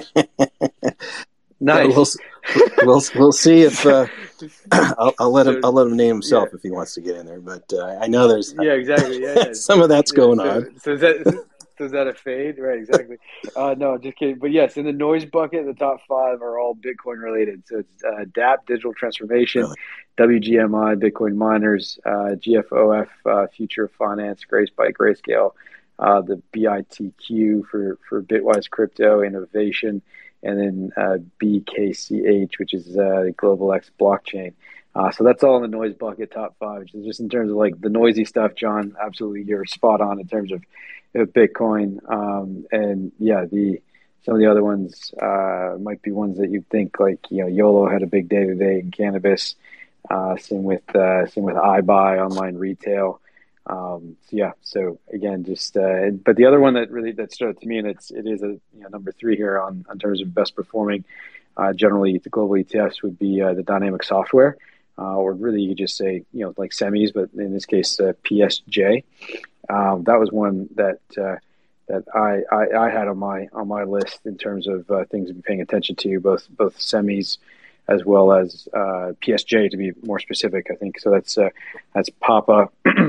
Nice. We'll, we'll we'll see if uh, I'll, I'll let him I'll let him name himself yeah. if he wants to get in there. But uh, I know there's yeah exactly yeah, yeah. some of that's yeah, going so, on. So is that so is that a fade? Right, exactly. Uh, no, just kidding. But yes, in the noise bucket, the top five are all Bitcoin related. So it's uh, D A P, Digital Transformation, Really? W G M I, Bitcoin Miners, uh, G F O F, uh, Future of Finance, Grace by Grayscale, uh, the B I T Q for for Bitwise Crypto Innovation. And then uh, B K C H, which is uh, Global X Blockchain. Uh, so that's all in the noise bucket, top five. So just in terms of like the noisy stuff, John, absolutely, you're spot on in terms of uh, Bitcoin. Um, and yeah, the some of the other ones uh, might be ones that you'd think like, you know, YOLO had a big day today in cannabis. Uh, same with uh, same with iBuy, online retail. Um, so yeah, so again, just uh, but the other one that really that stood out to me, and it's it is a you know, number three here on in terms of best performing. Uh, generally, the global E T Fs would be uh, the dynamic software, uh, or really you could just say you know like semis, but in this case uh, P S J. Um, that was one that uh, that I, I I had on my on my list in terms of uh, things to be paying attention to, both both semis as well as uh, P S J to be more specific. I think so. That's uh, that's Papa.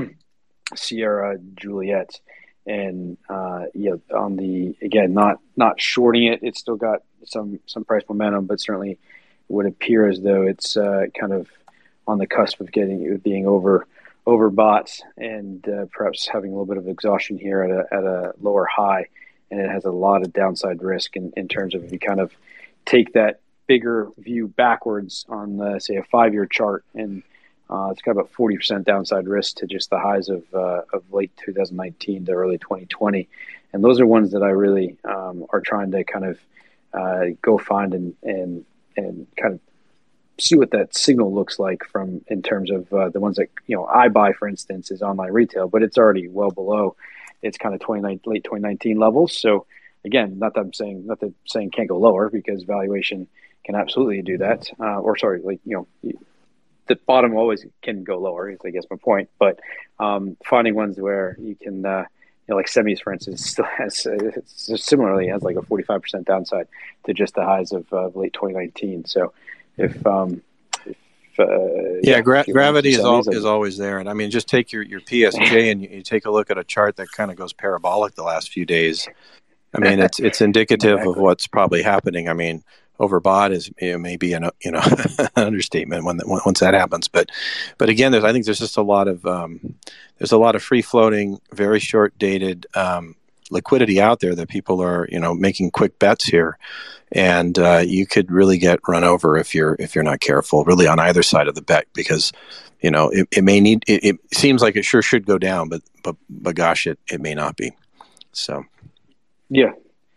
Sierra Juliet, and uh, you know, on the again, not not shorting it. It's still got some some price momentum, but certainly would appear as though it's uh, kind of on the cusp of getting being over overbought and uh, perhaps having a little bit of exhaustion here at a at a lower high, and it has a lot of downside risk in, in terms of if you kind of take that bigger view backwards on the, say a five year chart and Uh, it's got about forty percent downside risk to just the highs of uh, of late two thousand nineteen to early twenty twenty. And those are ones that I really um, are trying to kind of uh, go find and, and and kind of see what that signal looks like from in terms of uh, the ones that, you know, iBuy, for instance, is online retail, but it's already well below its kind of twenty late twenty nineteen levels. So again, not that I'm saying, not that I'm saying can't go lower, because valuation can absolutely do that. Uh, or sorry, like, you know, the bottom always can go lower, is I guess my point. But um, finding ones where you can, uh, you know, like semis, for instance, still has uh, similarly has like a forty-five percent downside to just the highs of uh, late twenty nineteen. So if, um, if uh, yeah, gra- if gravity is all, like, is always there, and I mean, just take your your P S J and you, you take a look at a chart that kind of goes parabolic the last few days. I mean, it's it's indicative exactly. of what's probably happening. I mean, overbought is it may be an you know an understatement when that, once that happens. But but again, there's I think there's just a lot of um, there's a lot of free floating, very short dated um, liquidity out there that people are you know making quick bets here, and uh, you could really get run over if you're if you're not careful, really on either side of the bet, because you know it, it may need it, it seems like it sure should go down, but but but gosh, it it may not be. So yeah,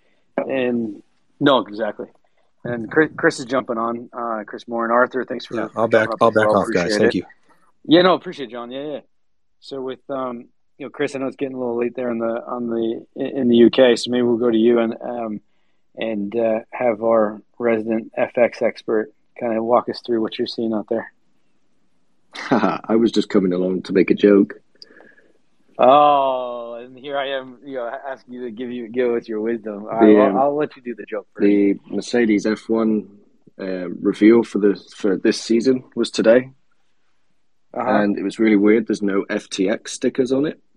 and no, exactly. And Chris, Chris is jumping on. Uh, Chris Moore and Arthur, thanks for. Yeah, I'll back. I'll back well. off, guys. Thank it. you. Yeah, no, appreciate it, John. Yeah, yeah. So with um, you know, Chris, I know it's getting a little late there in the on the in the U K, so maybe we'll go to you and um, and uh, have our resident F X expert kind of walk us through what you're seeing out there. I was just coming along to make a joke. Oh, and here I am, you know, asking you to give you give us your wisdom. All right, the, well, um, I'll let you do the joke first. The Mercedes F one uh, reveal for the for this season was today, uh-huh. and it was really weird. There's no F T X stickers on it.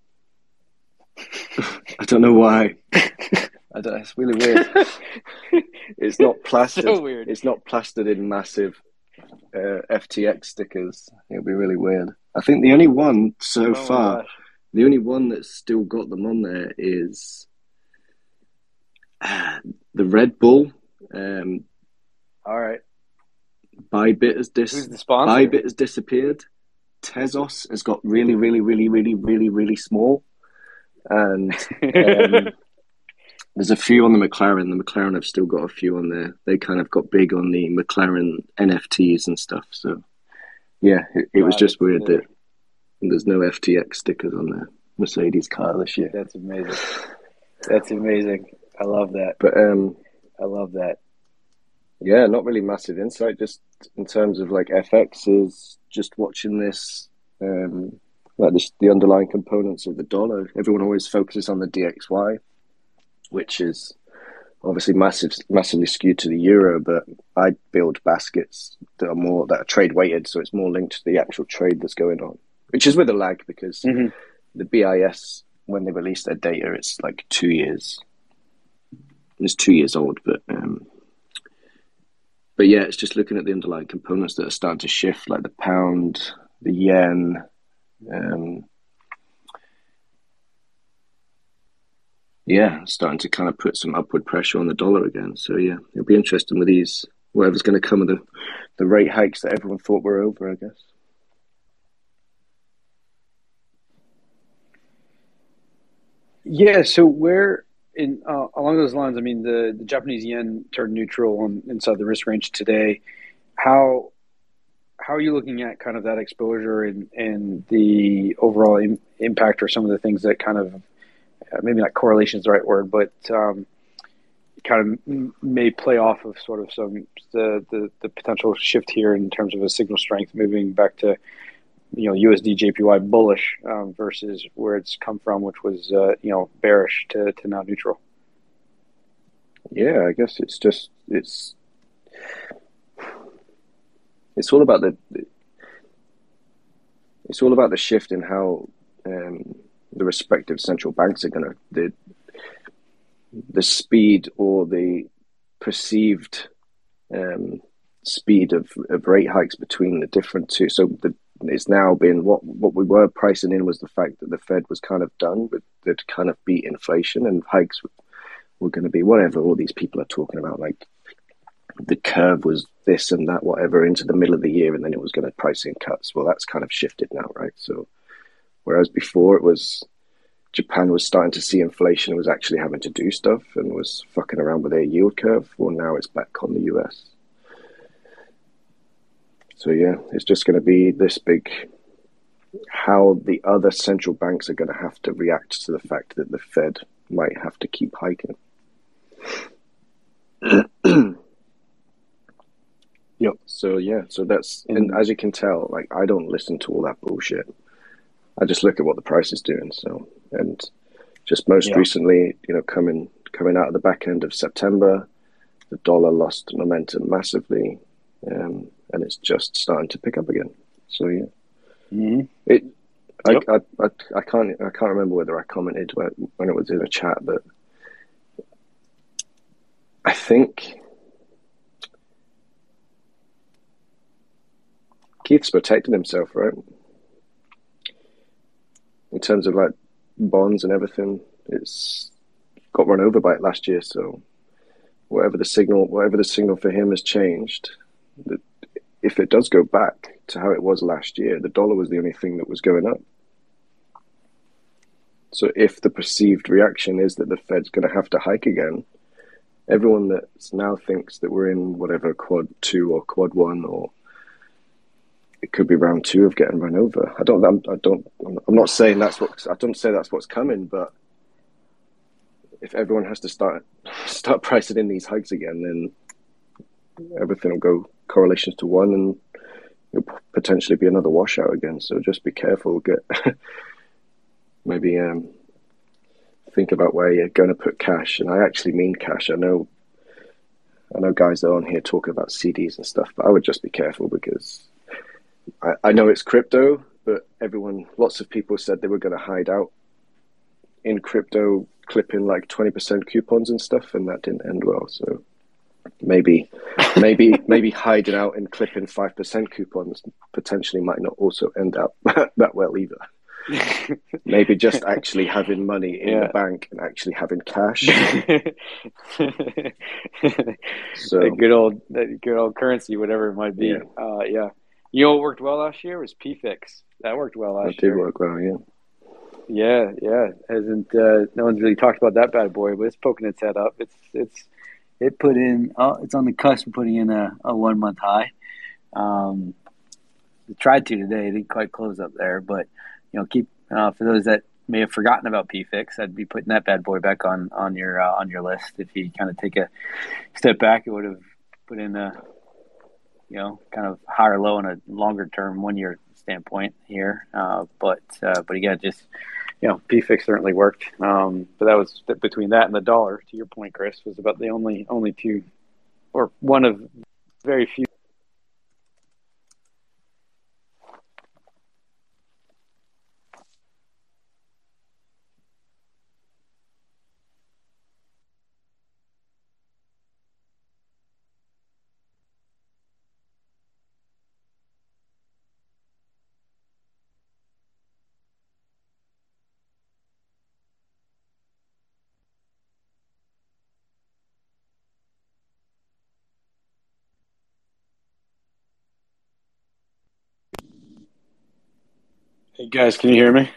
I don't know why. I don't, it's really weird. It's not plastered. So weird. It's not plastered in massive uh, F T X stickers. It'll be really weird. I think the only one so oh far. The only one that's still got them on there is uh, the Red Bull. Um, All right. Bybit has dis- Who's the sponsor? Bybit has disappeared. Tezos has got really, really, really, really, really, really small. And um, there's a few on the McLaren. The McLaren have still got a few on there. They kind of got big on the McLaren N F Ts and stuff. So, yeah, it, it was just weird that And there's no F T X stickers on the Mercedes car this year. That's amazing. That's amazing. I love that. But um, I love that. Yeah, not really massive insight. Just in terms of like F X is just watching this, um, like the, the underlying components of the dollar. Everyone always focuses on the D X Y, which is obviously massive, massively skewed to the euro. But I build baskets that are more that are trade weighted, so it's more linked to the actual trade that's going on, which is with a lag because mm-hmm. the B I S, when they release their data, it's like two years. It's two years old, but um, but yeah, it's just looking at the underlying components that are starting to shift, like the pound, the yen. Um, yeah, starting to kind of put some upward pressure on the dollar again. So yeah, it'll be interesting with these, whatever's going to come of the, the rate hikes that everyone thought were over, I guess. Yeah, so where in uh, along those lines, I mean, the, the Japanese yen turned neutral on, inside the risk range today. How how are you looking at kind of that exposure and, and the overall im- impact, or some of the things that kind of uh, maybe not correlation is the right word, but um, kind of m- may play off of sort of some the, the the potential shift here in terms of a signal strength moving back to, you know, U S D J P Y bullish um, versus where it's come from, which was, uh, you know, bearish to, to now neutral. Yeah, I guess it's just, it's, it's all about the, it's all about the shift in how um, the respective central banks are going to, the, the speed or the perceived um, speed of, of rate hikes between the different two. So the, it's now been what what we were pricing in was the fact that the Fed was kind of done with, they'd kind of beat inflation, and hikes were, were going to be whatever all these people are talking about, like the curve was this and that, whatever, into the middle of the year, and then it was going to price in cuts. Well, that's kind of shifted now, right? So whereas before it was Japan was starting to see inflation and was actually having to do stuff and was fucking around with their yield curve, well, now it's back on the U S. So yeah, it's just going to be this big, how the other central banks are going to have to react to the fact that the Fed might have to keep hiking. Yep. So yeah, so that's, and as you can tell, like I don't listen to all that bullshit. I just look at what the price is doing. So, and just most yeah. recently, you know, coming coming out of the back end of September, the dollar lost momentum massively. Um, and it's just starting to pick up again. So yeah, mm-hmm. it. Yep. I, I I can't I can't remember whether I commented when, when it was in a chat, but I think Keith's protected himself, right? In terms of like bonds and everything, it's got run over by it last year. So whatever the signal, whatever the signal for him has changed. The, if it does go back to how it was last year, the dollar was the only thing that was going up. So if the perceived reaction is that the Fed's going to have to hike again, everyone that now thinks that we're in whatever quad two or quad one, or it could be round two of getting run over. I don't, I'm, I don't, I'm not saying that's what, I don't say that's what's coming, but if everyone has to start, start pricing in these hikes again, then everything will go correlations to one, and it'll potentially be another washout again. So just be careful. Get maybe um, think about where you're going to put cash, and I actually mean cash. I know, I know, guys that are on here talking about C Ds and stuff, but I would just be careful because I, I know it's crypto, but everyone, lots of people said they were going to hide out in crypto, clipping like twenty percent coupons and stuff, and that didn't end well. So. Maybe, maybe, maybe hiding out and clipping five percent coupons potentially might not also end up that well either. Maybe just actually having money in yeah. the bank and actually having cash. So that good old, that good old currency, whatever it might be. Yeah. Uh, yeah. You know what worked well last year was P FIX. That worked well last that year. That did work well, yeah. Yeah, yeah. Hasn't uh, no one's really talked about that bad boy, but it's poking its head up. It's it's. It put in, oh, it's on the cusp of putting in a, a one month high. Um, tried to today. It didn't quite close up there, but you know, keep uh, for those that may have forgotten about P FIX, I'd be putting that bad boy back on on your uh, on your list. If you kind of take a step back, it would have put in a you know kind of higher low in a longer term one year standpoint here. Uh, but uh, but again, just you know, P FIX certainly worked. Um, but that was between that and the dollar. To your point, Chris, was about the only only two, or one of very few. Hey guys, can you hear me?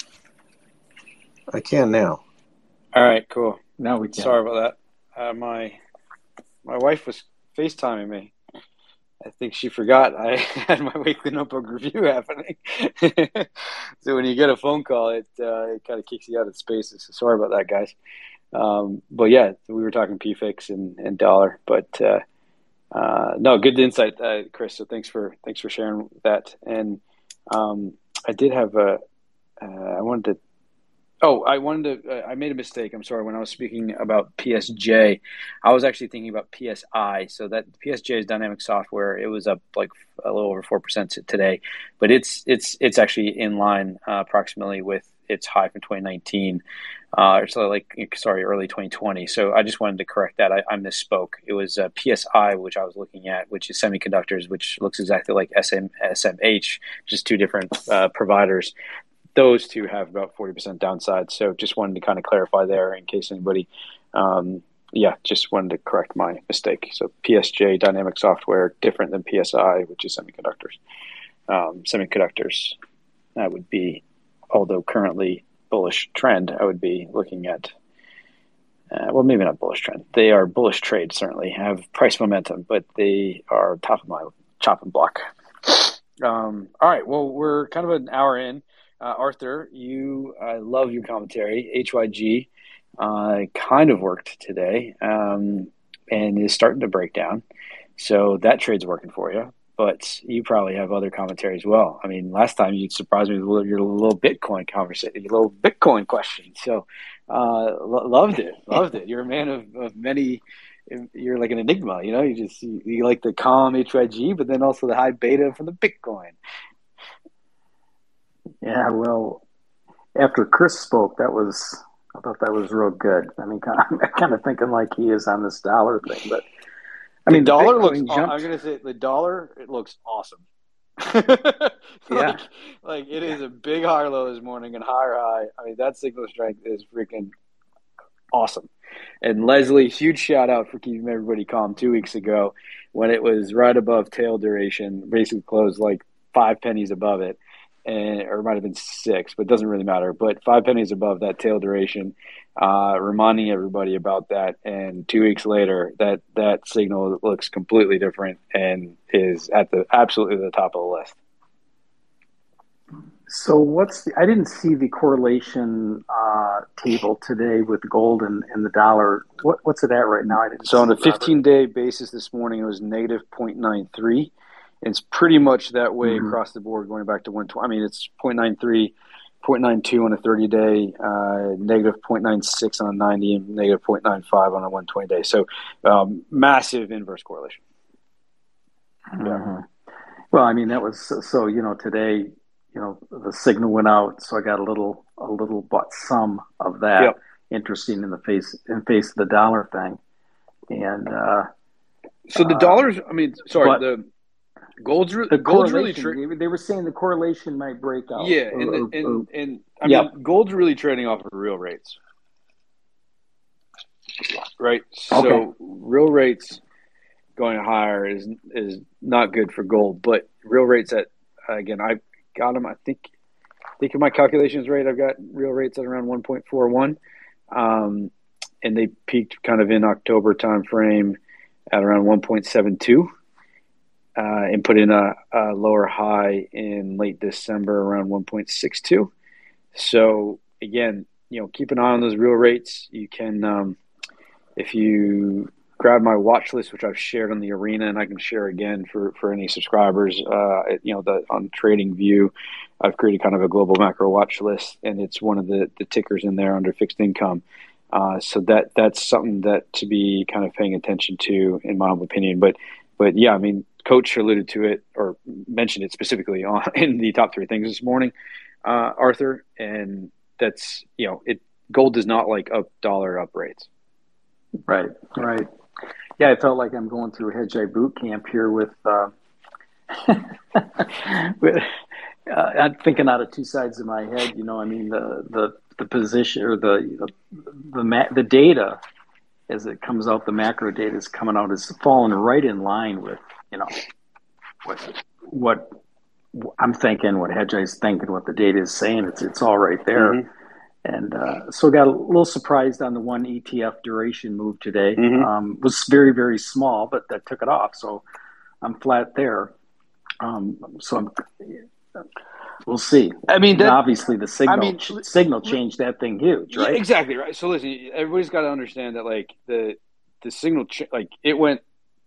I can now. All right, cool. Now we can. Sorry about that. Uh, my my wife was FaceTiming me. I think she forgot I had my weekly notebook review happening. So when you get a phone call, it uh, it kind of kicks you out of spaces. So sorry about that, guys. Um, but yeah, we were talking P FIX and, and dollar. But uh, uh, no, good insight, uh, Chris. So thanks for thanks for sharing that. And um, I did have a. Uh, I wanted to. Oh, I wanted to. Uh, I made a mistake. I'm sorry. When I was speaking about P S J, I was actually thinking about P S I. So that P S J is Dynamic Software. It was up like a little over four percent today, but it's it's it's actually in line uh, approximately with its high from twenty nineteen. Uh, so like sorry, early twenty twenty. So I just wanted to correct that. I, I misspoke. It was uh, P S I, which I was looking at, which is semiconductors, which looks exactly like S M, S M H, just two different uh, providers. Those two have about forty percent downside. So just wanted to kind of clarify there in case anybody, um, yeah, just wanted to correct my mistake. So P S J, Dynamic Software, different than P S I, which is semiconductors. Um, semiconductors, that would be, although currently bullish trend, I would be looking at, uh, well, maybe not bullish trend. They are bullish trade, certainly, have price momentum, but they are top of my chopping block. Um, all right, well, we're kind of an hour in. Uh, Arthur, you, I love your commentary. H Y G uh, kind of worked today um, and is starting to break down. So that trade's working for you. But you probably have other commentary as well. I mean, last time you surprised me with your little Bitcoin conversation, your little Bitcoin question. So uh, lo- loved it, loved it. You're a man of, of many. You're like an enigma, you know. You just you, you like the calm H Y G, but then also the high beta from the Bitcoin. Yeah, well, after Chris spoke, that was I thought that was real good. I mean, kind of, kind of thinking like he is on this dollar thing, but I mean, the dollar Bitcoin looks. jumped. I'm gonna say the dollar. It looks awesome. like, Yeah, like it yeah. is a big higher low this morning and higher high. I mean, that signal strength is freaking awesome. And Leslie, huge shout out for keeping everybody calm two weeks ago when it was right above tail duration, basically closed like five pennies above it. And, or it might have been six, but it doesn't really matter. But five pennies above that tail duration, uh, reminding everybody about that. And two weeks later, that that signal looks completely different and is at the absolutely the top of the list. So what's the, I didn't see the correlation uh, table today with gold and, and the dollar. What, what's it at right now? I didn't So see on a it, Robert. fifteen-day basis this morning, it was negative zero point nine three. It's pretty much that way Mhm. across the board, going back to one twenty. I mean, it's zero point nine three, zero point nine two on a thirty-day, uh, negative zero point nine six on a ninety, and negative zero point nine five on a one hundred twenty day. So um, massive inverse correlation. Mhm. Well, I mean, that was so, so, you know, today, you know, the signal went out, so I got a little, a little, but some of that Yep. interesting in the face, in face of the dollar thing. And, uh, So the um, dollars, I mean, sorry, but the gold's, re- the gold's really correlation, tra- they, were- they were saying the correlation might break out. yeah, or- and the, or- and or- and I Yep. mean, gold's really trading off of real rates, right? Okay. So real rates going higher is is not good for gold, but real rates at again, I got them. I think I think if my calculations right, I've got real rates at around one point four one, um, and they peaked kind of in October timeframe at around one point seven two. uh, and put in a, a lower high in late December around one point six two. So again, you know, keep an eye on those real rates. You can, um, if you grab my watch list, which I've shared on the Arena, and I can share again for, for any subscribers, uh, you know, the on TradingView, I've created kind of a global macro watch list, and it's one of the, the tickers in there under fixed income. Uh, so that that's something that to be kind of paying attention to, in my humble opinion. But but yeah, I mean, Coach alluded to it or mentioned it specifically on, in the top three things this morning, uh, Arthur, and that's, you know, it gold does not like up dollar up rates. Right, right. Yeah, I felt like I'm going through a Hedgeye boot camp here with, uh, with uh, I'm thinking out of two sides of my head. You know, I mean, the the, the position or the the the, ma- the data as it comes out, the macro data is coming out is falling right in line with, you know, what what I'm thinking, what Hedgeye's thinking, what the data is saying. It's it's all right there. Mm-hmm. And uh, so got a little surprised on the one E T F duration move today. Mm-hmm. Um, was very, very small, but that took it off. So I'm flat there. Um, so I'm, we'll see. I mean, that, obviously the signal I mean, signal changed that thing huge, right? Yeah, exactly, right. So listen, everybody's got to understand that like the the signal, ch- like it went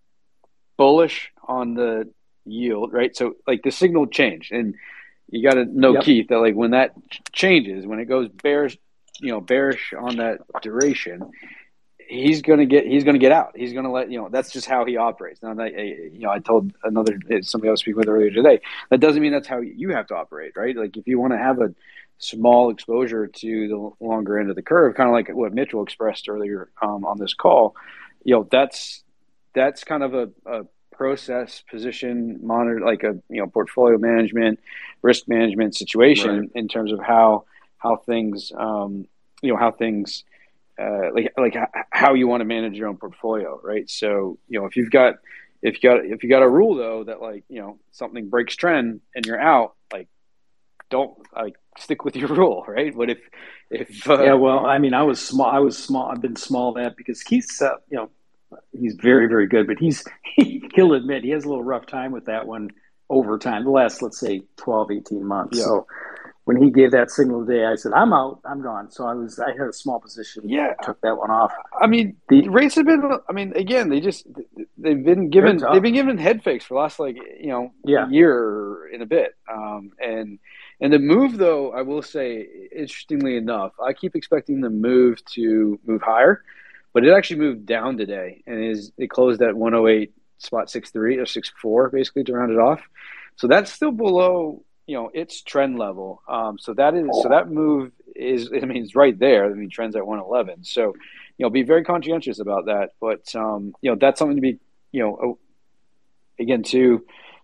bullish on the yield, right? So like the signal changed, and you got to know, yep. Keith, that like when that changes, when it goes bearish, you know, bearish on that duration, he's gonna get he's gonna get out. He's gonna let you know. That's just how he operates. Now that you know, I told another somebody I was speaking with earlier today. That doesn't mean that's how you have to operate, right? Like if you want to have a small exposure to the longer end of the curve, kind of like what Mitchell expressed earlier um, on this call, you know, that's that's kind of a, a process, position, monitor, like a you know portfolio management, risk management situation, right, in terms of how how things um, you know how things uh, like like how you want to manage your own portfolio, right? So you know if you've got if you got if you got a rule though that like you know something breaks trend and you're out, like don't like stick with your rule, right? But if if uh, yeah, well, I mean, I was small. I was small. I've been small that because Keith's uh, you know. He's very, very good, but he's he, he'll admit he has a little rough time with that one over time, the last, let's say, twelve, eighteen months. Yeah. So when he gave that signal today, I said, I'm out, I'm gone. So I was, I had a small position. Yeah. I took that one off. I mean, the rates have been, I mean, again, they just, they've been given, they've been given head fakes for the last, like, you know, yeah. year in a bit. Um, and, and the move, though, I will say, interestingly enough, I keep expecting the move to move higher. But it actually moved down today, and is it closed at one oh eight spot six three or six four, basically, to round it off. So that's still below, you know, its trend level. Um, so that is so that move is, I mean, it's right there. I mean, trend's at one eleven. So, you know, be very conscientious about that. But um, you know, that's something to be, you know, again to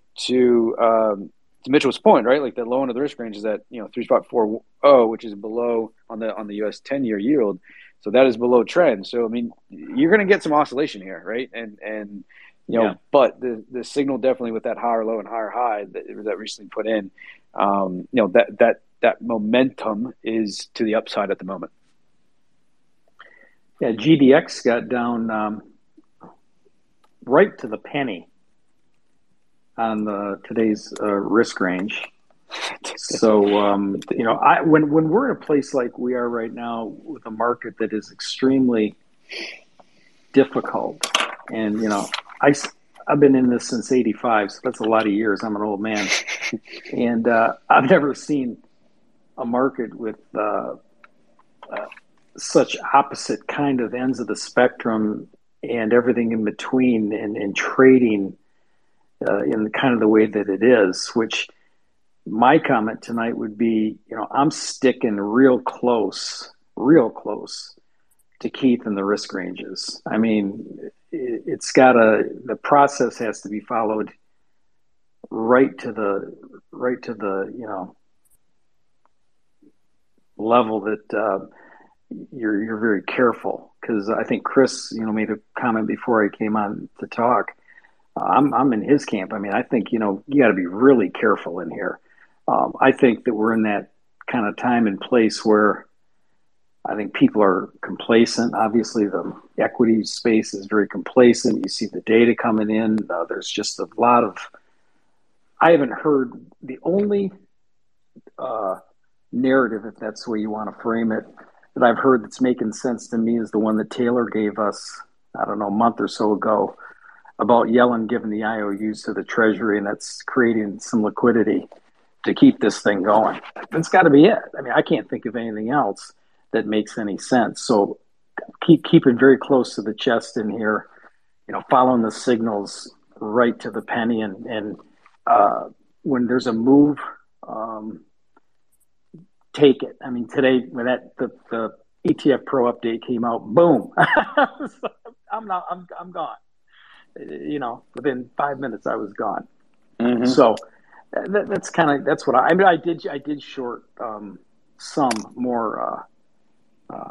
to um, to Mitchell's point, right? Like the low end of the risk range is at you know three spot four oh, which is below on the on the U S ten year yield. So that is below trend. So I mean, you're going to get some oscillation here, right? And and you know, yeah. but the the signal definitely with that higher low and higher high that that recently put in, um, you know, that that that momentum is to the upside at the moment. Yeah, G D X got down um, right to the penny on the today's uh, risk range. So, um, you know, I, when, when we're in a place like we are right now with a market that is extremely difficult, and, you know, I, I've been in this since eighty-five, so that's a lot of years. I'm an old man. And uh, I've never seen a market with uh, uh, such opposite kind of ends of the spectrum and everything in between and, and trading uh, in kind of the way that it is, which my comment tonight would be, you know, I'm sticking real close, real close to Keith in the risk ranges. I mean, it, it's got to, the process has to be followed right to the, right to the, you know, level that uh, you're, you're very careful. Because I think Chris, you know, made a comment before I came on to talk. Uh, I'm, I'm in his camp. I mean, I think, you know, you got to be really careful in here. Um, I think that we're in that kind of time and place where I think people are complacent. Obviously, the equity space is very complacent. You see the data coming in. Uh, there's just a lot of, I haven't heard the only uh, narrative, if that's the way you want to frame it, that I've heard that's making sense to me is the one that Taylor gave us, I don't know, a month or so ago about Yellen giving the I O Us to the Treasury, and that's creating some liquidity to keep this thing going. That's got to be it. I mean, I can't think of anything else that makes any sense. So keep keep it very close to the chest in here, you know, following the signals right to the penny. And, and uh, when there's a move, um, take it. I mean, today when that the, the E T F Pro update came out, boom, I'm not, I'm, I'm gone. You know, within five minutes I was gone. Mm-hmm. So that, that's kind of, that's what I, I mean, I did, I did short um, some more uh, uh,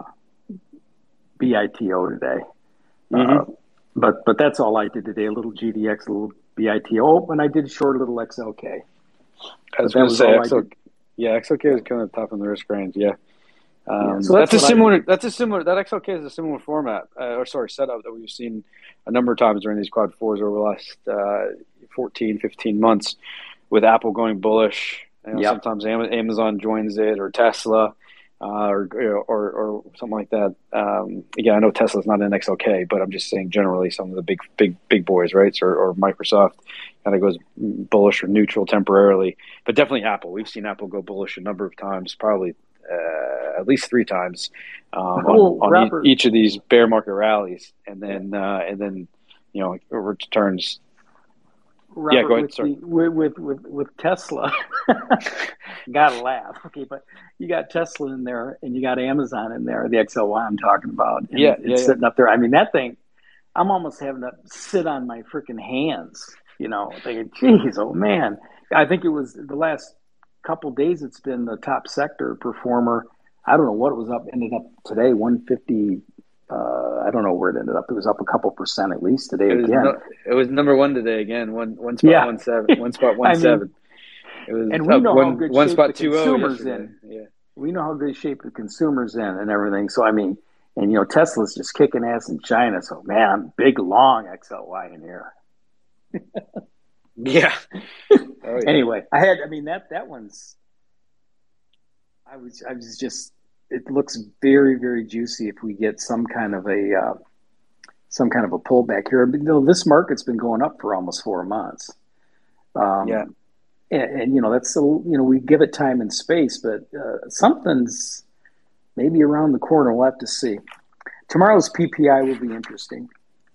B I T O today. Mm-hmm. Uh, but, but that's all I did today. A little G D X, a little B I T O, and I did short a little X L K. I was going to say, X L K, yeah, X L K is kind of tough in the risk range. Yeah. Um, yeah, so that's, that's a similar. That's a similar. That X L K is a similar format, uh, or sorry, setup that we've seen a number of times during these quad fours over the last uh, fourteen, fifteen months, with Apple going bullish. You know, yep. Sometimes Amazon joins it, or Tesla, uh, or, or or something like that. Um, again, I know Tesla's not in X L K, but I'm just saying generally some of the big, big, big boys, right? Or, or Microsoft kind of goes bullish or neutral temporarily, but definitely Apple. We've seen Apple go bullish a number of times, probably. Uh, at least three times um, oh, on, on e- each of these bear market rallies, and then uh, and then you know it returns. Robert, yeah, go ahead. With, the, with with with Tesla, gotta laugh. Okay, but you got Tesla in there, and you got Amazon in there. The X L Y I'm talking about. And yeah, it's yeah, sitting yeah. up there. I mean, that thing. I'm almost having to sit on my freaking hands. You know, thinking, geez, oh man. I think it was the last couple of days it's been the top sector performer. I don't know what it was up, ended up today, one fifty. Uh, I don't know where it ended up. It was up a couple percent at least today it again. No, it was number one today again, one one spot yeah. one seven, one spot one I seven. Mean, it was and we know one, how good one shape spot the consumers in. Yeah. We know how good shape the consumers in and everything. So I mean, and you know, Tesla's just kicking ass in China. So man, I'm big long X L Y in here. yeah. Oh, yeah. Anyway, I had. I mean that that one's. I was. I was just. It looks very, very juicy if we get some kind of a uh, some kind of a pullback here. But, you know, this market's been going up for almost four months. Um, yeah, and, and you know that's a, you know we give it time and space, but uh, something's maybe around the corner. We'll have to see. Tomorrow's P P I will be interesting.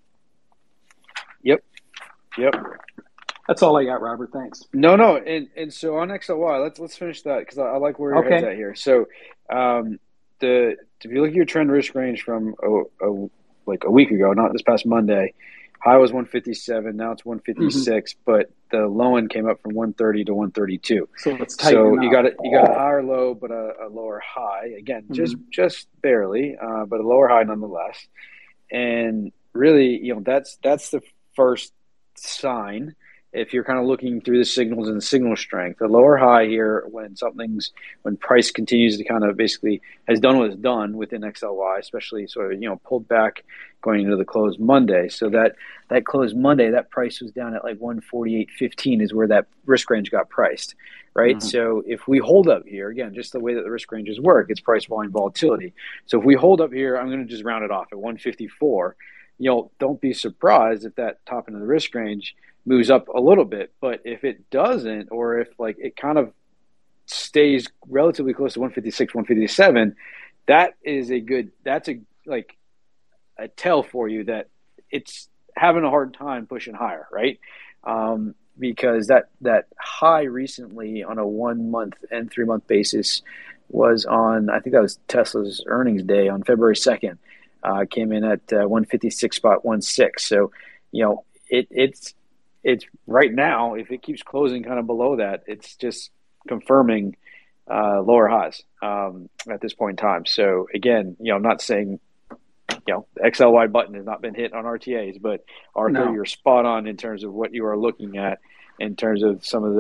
Yep. Yep. That's all I got, Robert. Thanks. No, no, and and so on X L Y, let's let's finish that because I, I like where your okay. head's at here. So, um, the if you look at your trend risk range from a, a, like a week ago, not this past Monday, high was one fifty-seven. Now it's one fifty-six, mm-hmm. but the low end came up from one thirty to one thirty-two. So it's so you got a, you got a higher low, but a, a lower high. Again, mm-hmm. just just barely, uh, but a lower high nonetheless. And really, you know, that's that's the first sign. If you're kind of looking through the signals and the signal strength, the lower high here, when something's, when price continues to kind of basically has done what it's done within X L Y, especially sort of, you know, pulled back going into the close Monday. So that, that close Monday, that price was down at like one forty-eight fifteen is where that risk range got priced, right? Mm-hmm. So if we hold up here, again, just the way that the risk ranges work, it's price volume volatility. So if we hold up here, I'm going to just round it off at one fifty-four. You know, don't be surprised if that top end of the risk range moves up a little bit, but if it doesn't, or if like it kind of stays relatively close to one fifty-six, one fifty-seven, that is a good, that's a like a tell for you that it's having a hard time pushing higher, right? Um, because that that high recently on a one month and three month basis was on, I think that was Tesla's earnings day on February second, uh, came in at uh, one fifty-six spot one six. So, you know, it it's it's right now, if it keeps closing kind of below that, it's just confirming uh, lower highs um, at this point in time. So again, you know, I'm not saying, you know, the X L Y button has not been hit on R T As, but Arthur, no. You're spot on in terms of what you are looking at in terms of some of the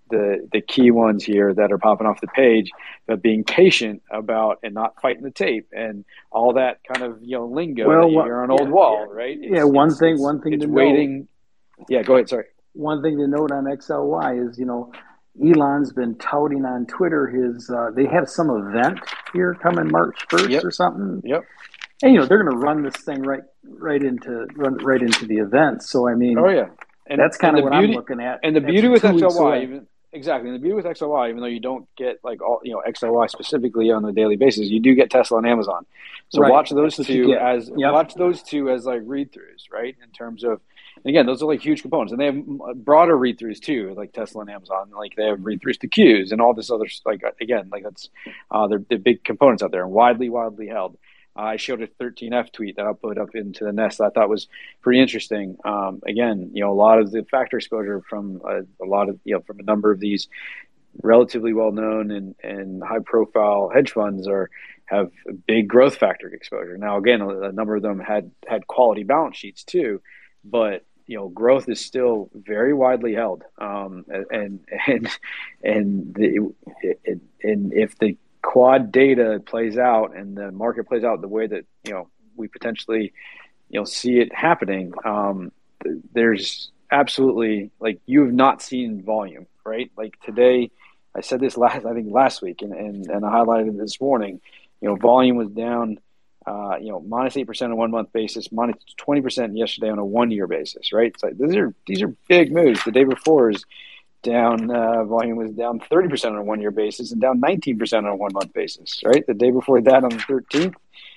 the the key ones here that are popping off the page, but being patient about and not fighting the tape and all that kind of you know lingo well, that you hear on Old yeah, Wall, right? It's, yeah, one it's, thing, it's, one thing it's to waiting. Note, yeah, go ahead. Sorry. One thing to note on X L Y is, you know, Elon's been touting on Twitter his. Uh, they have some event here coming March first Yep. or something. Yep. And you know they're going to run this thing right, right into run right into the event. So I mean, oh yeah, and that's kind of what beauty, I'm looking at. And the That's beauty with two X L Y, weeks even exactly, and the beauty with X L Y, even though you don't get like all you know X L Y specifically on a daily basis, you do get Tesla and Amazon. So Right. watch those That's what you two get. as Yep. watch those two as like read throughs, right? In terms of, and again, those are like huge components, and they have broader read throughs too, like Tesla and Amazon. Like they have read throughs to Qs and all this other like again, like that's uh, they're, they're big components out there and widely, widely held. I showed a thirteen F tweet that I'll put up into the nest that I thought was pretty interesting. Um, again, you know, a lot of the factor exposure from a, a lot of, you know, from a number of these relatively well-known and, and high-profile hedge funds are have big growth factor exposure. Now, again, a, a number of them had had quality balance sheets too, but you know, growth is still very widely held. Um, and and and the, it, and if the quad data plays out and the market plays out the way that you know we potentially you know see it happening, um, there's absolutely like you have not seen volume, right? Like today, I said this last I think last week, and and, and I highlighted it this morning. You know, volume was down, uh, you know, minus eight percent on a one month basis, minus twenty percent yesterday on a one year basis, right? So these are these are big moves. The day before is down, uh, volume was down thirty percent on a one year basis and down nineteen percent on a one month basis, right? The day before that on the thirteenth,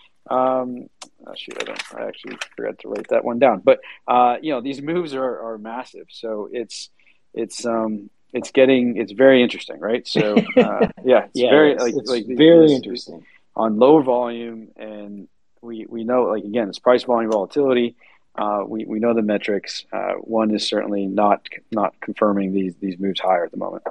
um, oh shoot, I don't, I actually forgot to write that one down. But uh, you know, these moves are, are massive, so it's it's um it's getting it's very interesting, right? So uh, yeah, it's yeah, very it's, like it's like very these, interesting on low volume, and we we know like again it's price volume volatility. Uh, we, we know the metrics. Uh, one is certainly not not confirming these these moves higher at the moment.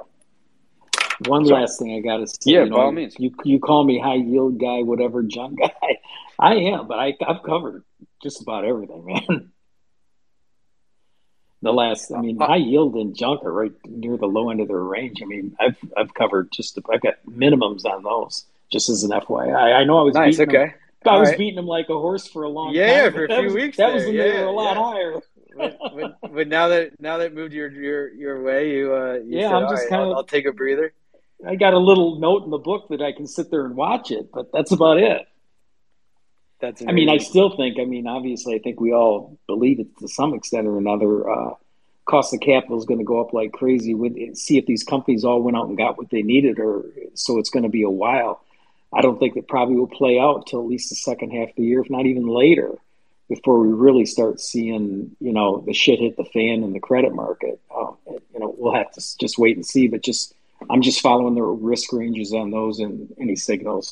One so, last thing I got to say. Yeah, you know, by all means. You you call me high yield guy, whatever, junk guy. I am, but I I've covered just about everything, man. The last, I mean, uh, high yield and junk are right near the low end of their range. I mean, I've I've covered just I've got minimums on those. Just as an F Y I, I know I was nice. Beating okay. them. I All was right. beating them like a horse for a long yeah, time. Yeah, for a few was, weeks. That there. was when yeah, they were a lot yeah. higher. but, but, but now that now that moved your your your way, you uh, you yeah, said, I'm all just right, kind I'll, of. I'll take a breather. I got a little note in the book that I can sit there and watch it, but that's about it. That's. Amazing. I mean, I still think. I mean, obviously, I think we all believe it to some extent or another. Uh, cost of capital is going to go up like crazy. With see if these companies all went out and got what they needed, or so it's going to be a while. I don't think it probably will play out till at least the second half of the year, if not even later, before we really start seeing, you know, the shit hit the fan in the credit market. Um, you know, we'll have to just wait and see. But just, I'm just following the risk ranges on those and any signals.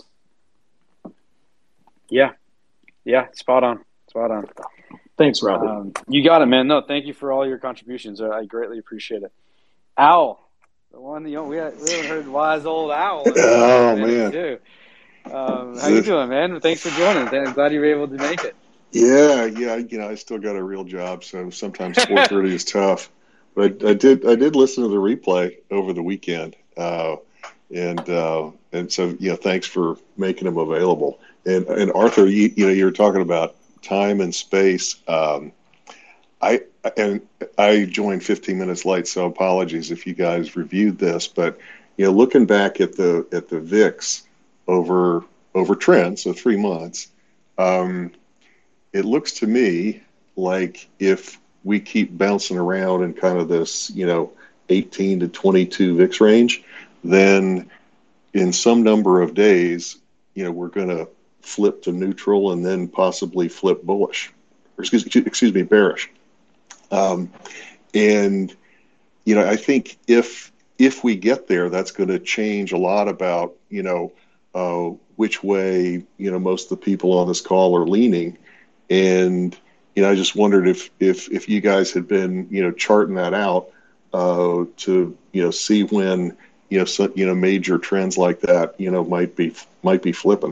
Yeah, yeah, spot on, spot on. Thanks, Robert. Um, you got it, man. No, thank you for all your contributions. I greatly appreciate it. Al, the one you know, we, had, we haven't heard wise old Al. Oh man. Too. Um, how you doing, man? Thanks for joining. I'm glad you were able to make it. Yeah, yeah. You know, I still got a real job, so sometimes four thirty is tough. But I, I did, I did listen to the replay over the weekend, uh, and uh, and so you know, thanks for making them available. And and Arthur, you, you know, you were talking about time and space. Um, I and I joined fifteen minutes late, so apologies if you guys reviewed this. But you know, looking back at the at the V I X. over over trend, so three months, um, it looks to me like if we keep bouncing around in kind of this, you know, eighteen to twenty-two V I X range, then in some number of days, you know, we're going to flip to neutral and then possibly flip bullish, or excuse, excuse me, bearish. Um, and, you know, I think if if we get there, that's going to change a lot about, you know, Uh, which way, you know, most of the people on this call are leaning. And, you know, I just wondered if, if, if you guys had been, you know, charting that out uh, to, you know, see when, you know, so, you know, major trends like that, you know, might be, might be flipping.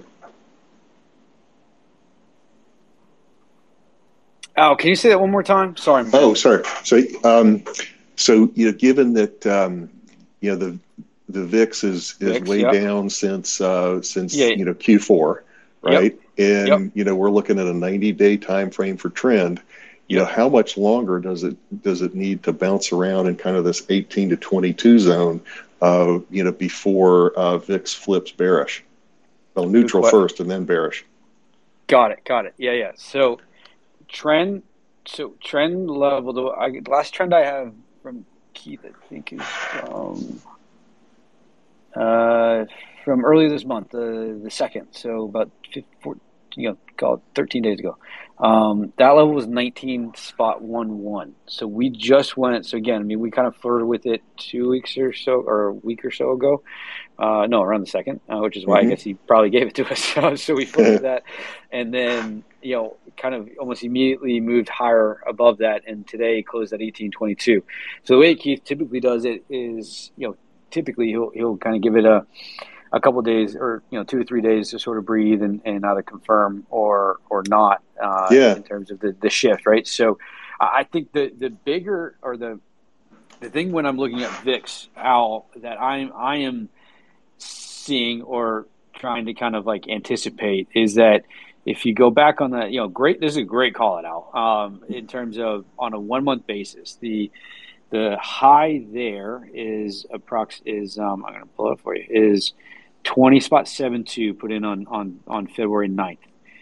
Al, can you say that one more time? Sorry. Man. Oh, sorry. So, um, so, you know, given that, um, you know, the the V I X is is V I X, way yep. down since uh, since Yeah. you know Q four, right? Yep. And Yep. you know, we're looking at a ninety day time frame for trend. You Yep. know, how much longer does it does it need to bounce around in kind of this eighteen to twenty-two zone, uh, you know, before uh, V I X flips bearish? Well, neutral que- first and then bearish. Got it. Got it. Yeah. Yeah. So trend. So trend level. The I, last trend I have from Keith, I think, is from uh, from earlier this month, the the second. So about fifteen, you know, call it thirteen days ago. Um, that level was nineteen spot one one. So we just went. So again, I mean, we kind of flirted with it two weeks or so, or a week or so ago. Uh, no, around the second, uh, which is why Mhm. I guess he probably gave it to us. So, so we flirted with that, and then you know, kind of almost immediately moved higher above that, and today closed at eighteen twenty-two. So the way Keith typically does it is, you know, typically he'll he'll kind of give it a a couple of days, or you know, two or three days to sort of breathe and, and either confirm or or not uh, Yeah. in terms of the, the shift, right? So I think the the bigger or the the thing when I'm looking at V I X, Al, that I'm I am seeing or trying to kind of like anticipate is that if you go back on that, you know, great. This is a great call it out um, in terms of on a one month basis. The the high there is approx is um, I'm going to pull it up for you is twenty spot seven two put in on on on February ninth,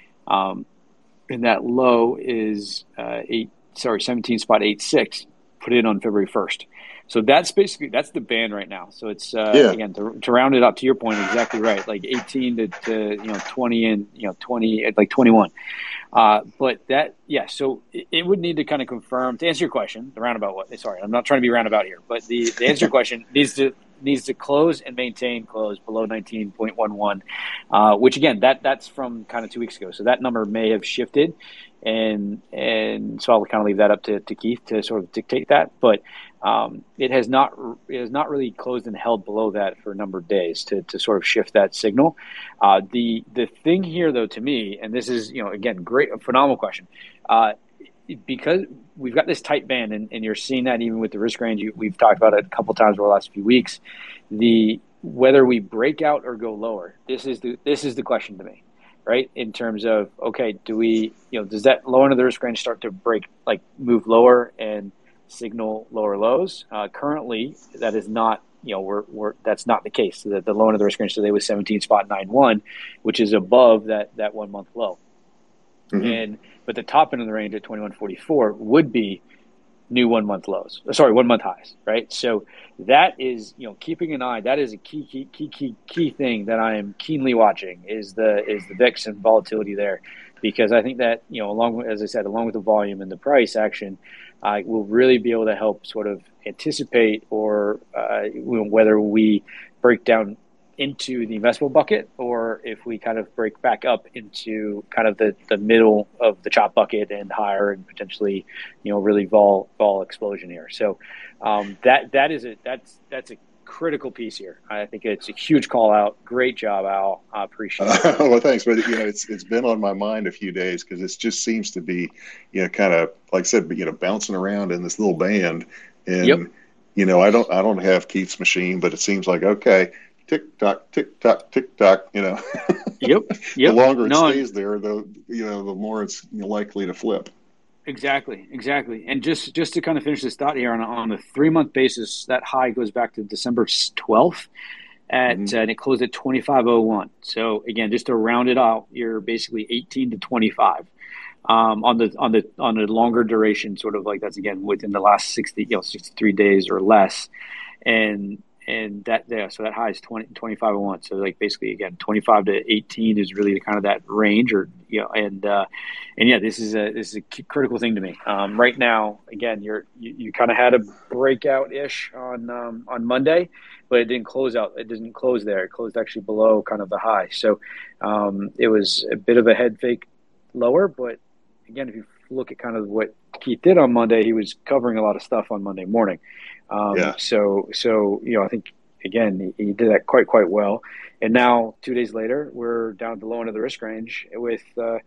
um, and that low is uh, eight sorry seventeen spot eight six put in on February first. So that's basically that's the band right now. So it's uh, Yeah. again to, to round it up to your point, exactly right. Like eighteen to, to you know twenty and you know twenty like twenty-one. Uh, but that yeah. So it, it would need to kind of confirm to answer your question. The roundabout. What? Sorry, I'm not trying to be roundabout here. But the, the answer your question needs to needs to close and maintain close below nineteen point one one, uh, which again that that's from kind of two weeks ago. So that number may have shifted, and and so I'll kind of leave that up to, to Keith to sort of dictate that. But um, it has not it has not really closed and held below that for a number of days to, to sort of shift that signal. Uh, the the thing here though to me, and this is you know again great phenomenal question, uh, because we've got this tight band, and, and you're seeing that even with the risk range. You, we've talked about it a couple times over the last few weeks. The whether we break out or go lower, this is the this is the question to me, right? In terms of okay, do we you know does that low end of the risk range start to break like move lower and signal lower lows? Uh, currently, that is not you know we're we're that's not the case. The, the low end of the risk range today was seventeen spot nine one, which is above that that one month low. Mhm. And but the top end of the range at twenty-one forty-four would be new one month lows. Sorry, one month highs, right? So that is, you know, keeping an eye. That is a key, key, key, key, key thing that I am keenly watching is the is the V I X and volatility there, because I think that you know, along with, as I said, along with the volume and the price action, uh, will really be able to help sort of anticipate or uh, whether we break down into the investable bucket or if we kind of break back up into kind of the, the middle of the chop bucket and higher and potentially, you know, really vol vol explosion here. So um, that that is a that's that's a critical piece here. I think it's a huge call out. Great job, Al. I appreciate it. Uh, well, thanks. But you know, it's it's been on my mind a few days because it just seems to be, you know, kind of like I said, you know, bouncing around in this little band. And Yep. you know, I don't I don't have Keith's machine, but it seems like okay. Tick tock, tick tock, tick tock. You know, Yep. Yep. the longer it No, stays there, the you know, the more it's likely to flip. Exactly, exactly. And just just to kind of finish this thought here on a, on a three month basis, that high goes back to December twelfth, at Mhm. uh, and it closed at twenty-five oh one. So again, just to round it out, you're basically eighteen to twenty-five um, on the on the on the longer duration, sort of like that's again within the last sixty, you know, sixty-three days or less, and. And that there, so that high is twenty, twenty-five oh one. So like basically again, twenty-five to eighteen is really kind of that range, or you know, and uh, and yeah, this is a this is a key, critical thing to me. Um, right now, again, you're you, you kind of had a breakout ish on um, on Monday, but it didn't close out. It didn't close there. It closed actually below kind of the high. So um, it was a bit of a head fake lower. But again, if you look at kind of what Keith did on Monday, he was covering a lot of stuff on Monday morning. Um, Yeah. So, so you know, I think again he, he did that quite quite well. And now two days later, we're down to the low end of the risk range with uh,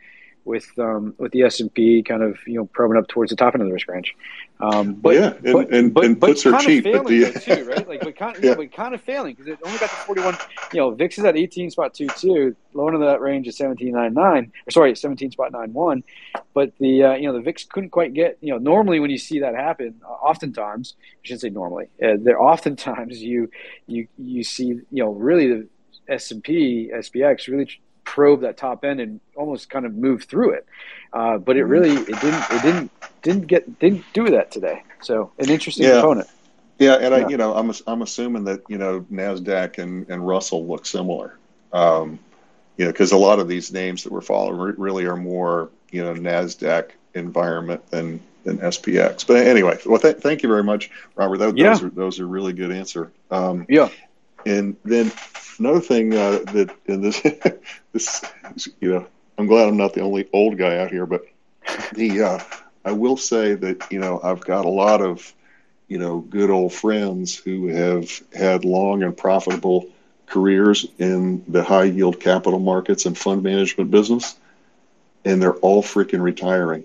with um, with the S and P kind of you know probing up towards the top end of the risk range. Um, but, well, yeah, and, but, and, but, and but puts are kind cheap, of but failing the though too, right? Like, but kind, yeah. yeah, but kind of failing because it only got to forty-one. You know, V I X is at eighteen spot two two. Low end of that range is seventeen ninety-nine. Or sorry, seventeen spot nine one. But the uh, you know the V I X couldn't quite get. You know, normally when you see that happen, uh, oftentimes I shouldn't say normally. Uh, there oftentimes you you you see you know really the S and P S P X really probe that top end and almost kind of move through it. Uh, but it really it didn't it didn't didn't get didn't do that today. So an interesting yeah. component. Yeah, and yeah. I you know I'm I'm assuming that you know NASDAQ and, and Russell look similar. Um, you know, because a lot of these names that we're following re- really are more you know NASDAQ environment than than S P X. But anyway, well, th- thank you very much, Robert. Those, yeah. those are those are really good answer. Um, yeah. And then another thing uh, that in this this you know I'm glad I'm not the only old guy out here, but the uh, I will say that you know I've got a lot of you know good old friends who have had long and profitable careers in the high yield capital markets and fund management business, and they're all freaking retiring.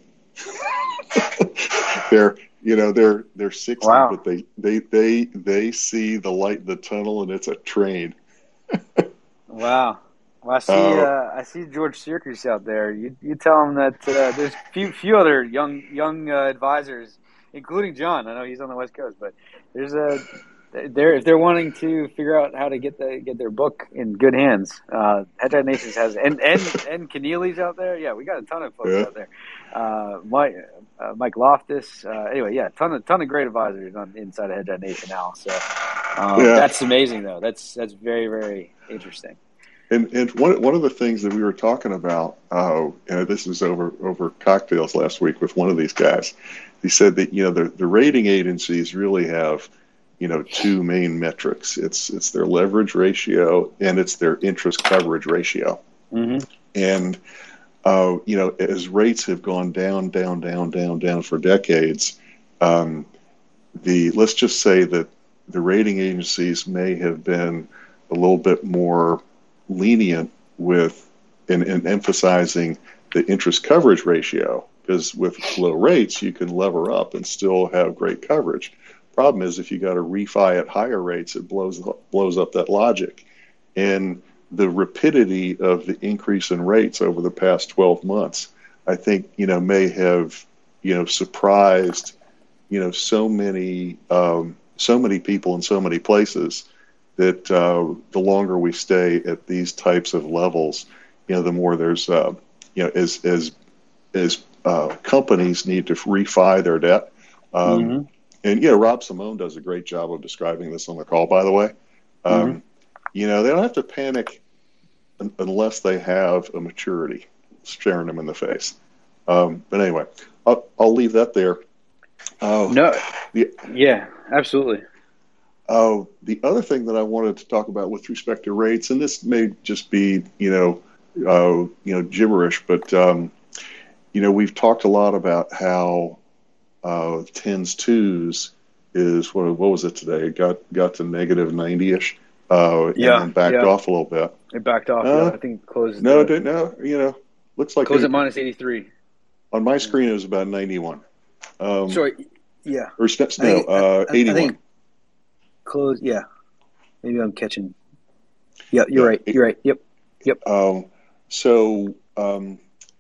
they're you know they're they're sixty, wow. but they they they they see the light in the tunnel, and it's a train. Wow. Well, I see. Uh, uh, I see George Syracuse out there. You you tell him that uh, there's few few other young young uh, advisors, including John. I know he's on the West Coast, but there's a they're if they're wanting to figure out how to get the get their book in good hands. Uh, Hedgehog Nations has and and and Keneally's out there. Yeah, we got a ton of folks yeah. out there. Uh, Mike uh, Mike Loftus. Uh, anyway, yeah, ton of ton of great advisors on inside of Hedgehog Nation now. So um, yeah. that's amazing, though. That's that's very very interesting. And and one one of the things that we were talking about, uh, and this was over over cocktails last week with one of these guys. He said that you know the the rating agencies really have you know two main metrics. It's it's their leverage ratio and it's their interest coverage ratio. Mm-hmm. And uh, you know as rates have gone down down down down down for decades, um, the let's just say that the rating agencies may have been a little bit more lenient with in, in emphasizing the interest coverage ratio, because with low rates you can lever up and still have great coverage. Problem is, if you got to refi at higher rates, it blows blows up that logic. And the rapidity of the increase in rates over the past twelve months, I think you know may have you know surprised you know so many um, so many people in so many places, that uh, the longer we stay at these types of levels, you know, the more there's, uh, you know, as as as uh, companies need to refi their debt. Um, mm-hmm. And, you know, Rob Simone does a great job of describing this on the call, by the way. Um, mm-hmm. You know, they don't have to panic un- unless they have a maturity staring them in the face. Um, but anyway, I'll, I'll leave that there. Uh, no. The, yeah, absolutely. Uh, the other thing that I wanted to talk about with respect to rates, and this may just be, you know, uh, you know, gibberish, but um, you know, we've talked a lot about how uh, tens twos is what what was it today? It got got to negative ninety ish, uh, yeah, and then backed yeah. off a little bit. It backed off. Uh, yeah, I think it closed. No, the, it no, you know, looks like closed it, at minus eighty three. On my screen, it was about ninety one. Um, Sorry, yeah, or no, uh, eighty one. Close, yeah. Maybe I'm catching. Yeah, you're yeah, right. You're right. Yep, yep. Um, so, um,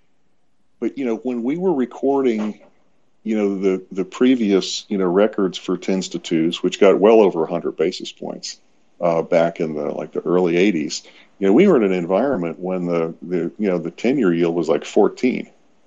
but you know, when we were recording, you know, the the previous you know records for tens to twos, which got well over one hundred basis points uh, back in the like the early eighties, you know, we were in an environment when the the you know the ten year yield was like fourteen,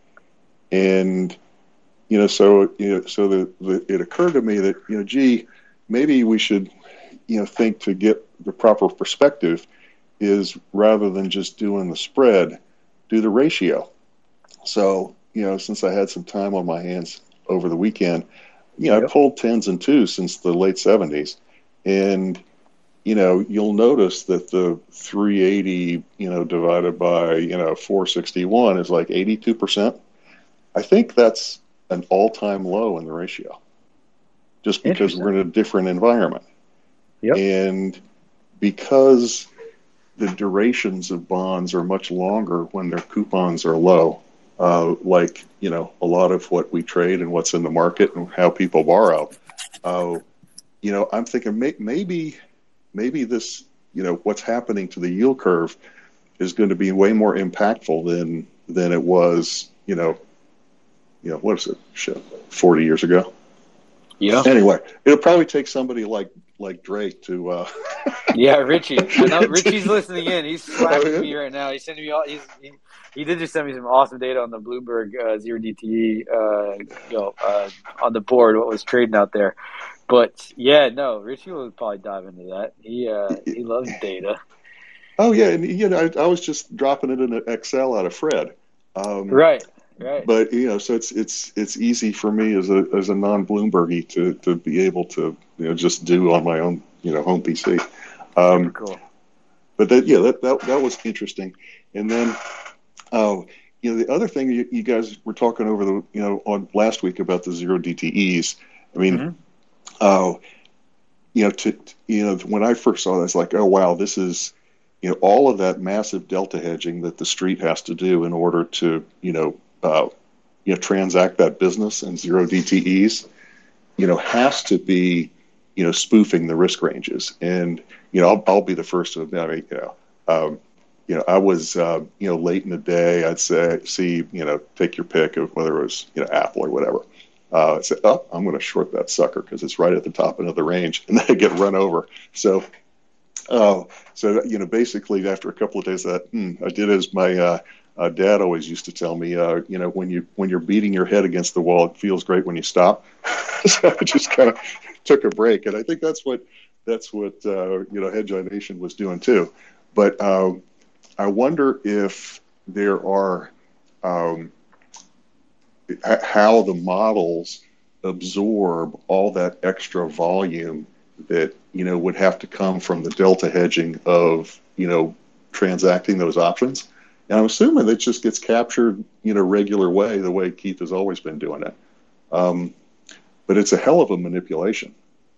and you know, so you know, so the, the it occurred to me that you know, gee, maybe we should, you know, think to get the proper perspective is rather than just doing the spread, do the ratio. So, you know, since I had some time on my hands over the weekend, you know, yep. I pulled tens and twos since the late seventies. And, you know, you'll notice that the three eighty, you know, divided by, you know, four sixty-one is like eighty-two percent. I think that's an all-time low in the ratio, just because we're in a different environment. Yep. And because the durations of bonds are much longer when their coupons are low, uh, like, you know, a lot of what we trade and what's in the market and how people borrow. Uh, you know, I'm thinking may- maybe, maybe this, you know, what's happening to the yield curve is going to be way more impactful than than it was, you know, you know, what is it, shit, forty years ago. Yeah. Anyway, it'll probably take somebody like like Drake to. Uh, yeah, Richie. I know Richie's listening in. He's slacking me right now. He's sending me all. He's, he he did just send me some awesome data on the Bloomberg uh, zero D T E, uh, you know, uh, on the board. What was trading out there? But yeah, no, Richie will probably dive into that. He uh, he loves data. Oh yeah, and you know, I, I was just dropping it in Excel out of Fred. Um, right. Right. But you know, so it's it's it's easy for me as a as a non-Bloombergy to to be able to, you know, just do on my own, you know, home P C. Um, Super cool. But that yeah, that, that that was interesting. And then, uh, you know, the other thing you, you guys were talking over the you know on last week about the zero D T Es. I mean, mm-hmm. uh, you know, to you know, when I first saw that, it's like, oh wow, this is, you know, all of that massive delta hedging that the street has to do in order to, you know. Uh, you know, transact that business and zero D T Es, you know, has to be, you know, spoofing the risk ranges. And, you know, I'll, I'll be the first to admit, I mean, you know, um, you know, I was, uh, you know, late in the day, I'd say, see, you know, take your pick of whether it was, you know, Apple or whatever. Uh, I'd say, oh, I'm going to short that sucker because it's right at the top end of the range. And then I get run over. So, uh, so, you know, basically after a couple of days of that, hmm, I did as my, uh, Uh, Dad always used to tell me, uh, you know, when you when you're beating your head against the wall, it feels great when you stop. So I just kind of took a break, and I think that's what that's what uh, you know, Hedge Eye Nation was doing too. But uh, I wonder if there are um, how the models absorb all that extra volume that, you know, would have to come from the delta hedging of, you know, transacting those options. And I'm assuming that just gets captured in a regular way, the way Keith has always been doing it. Um, but it's a hell of a manipulation.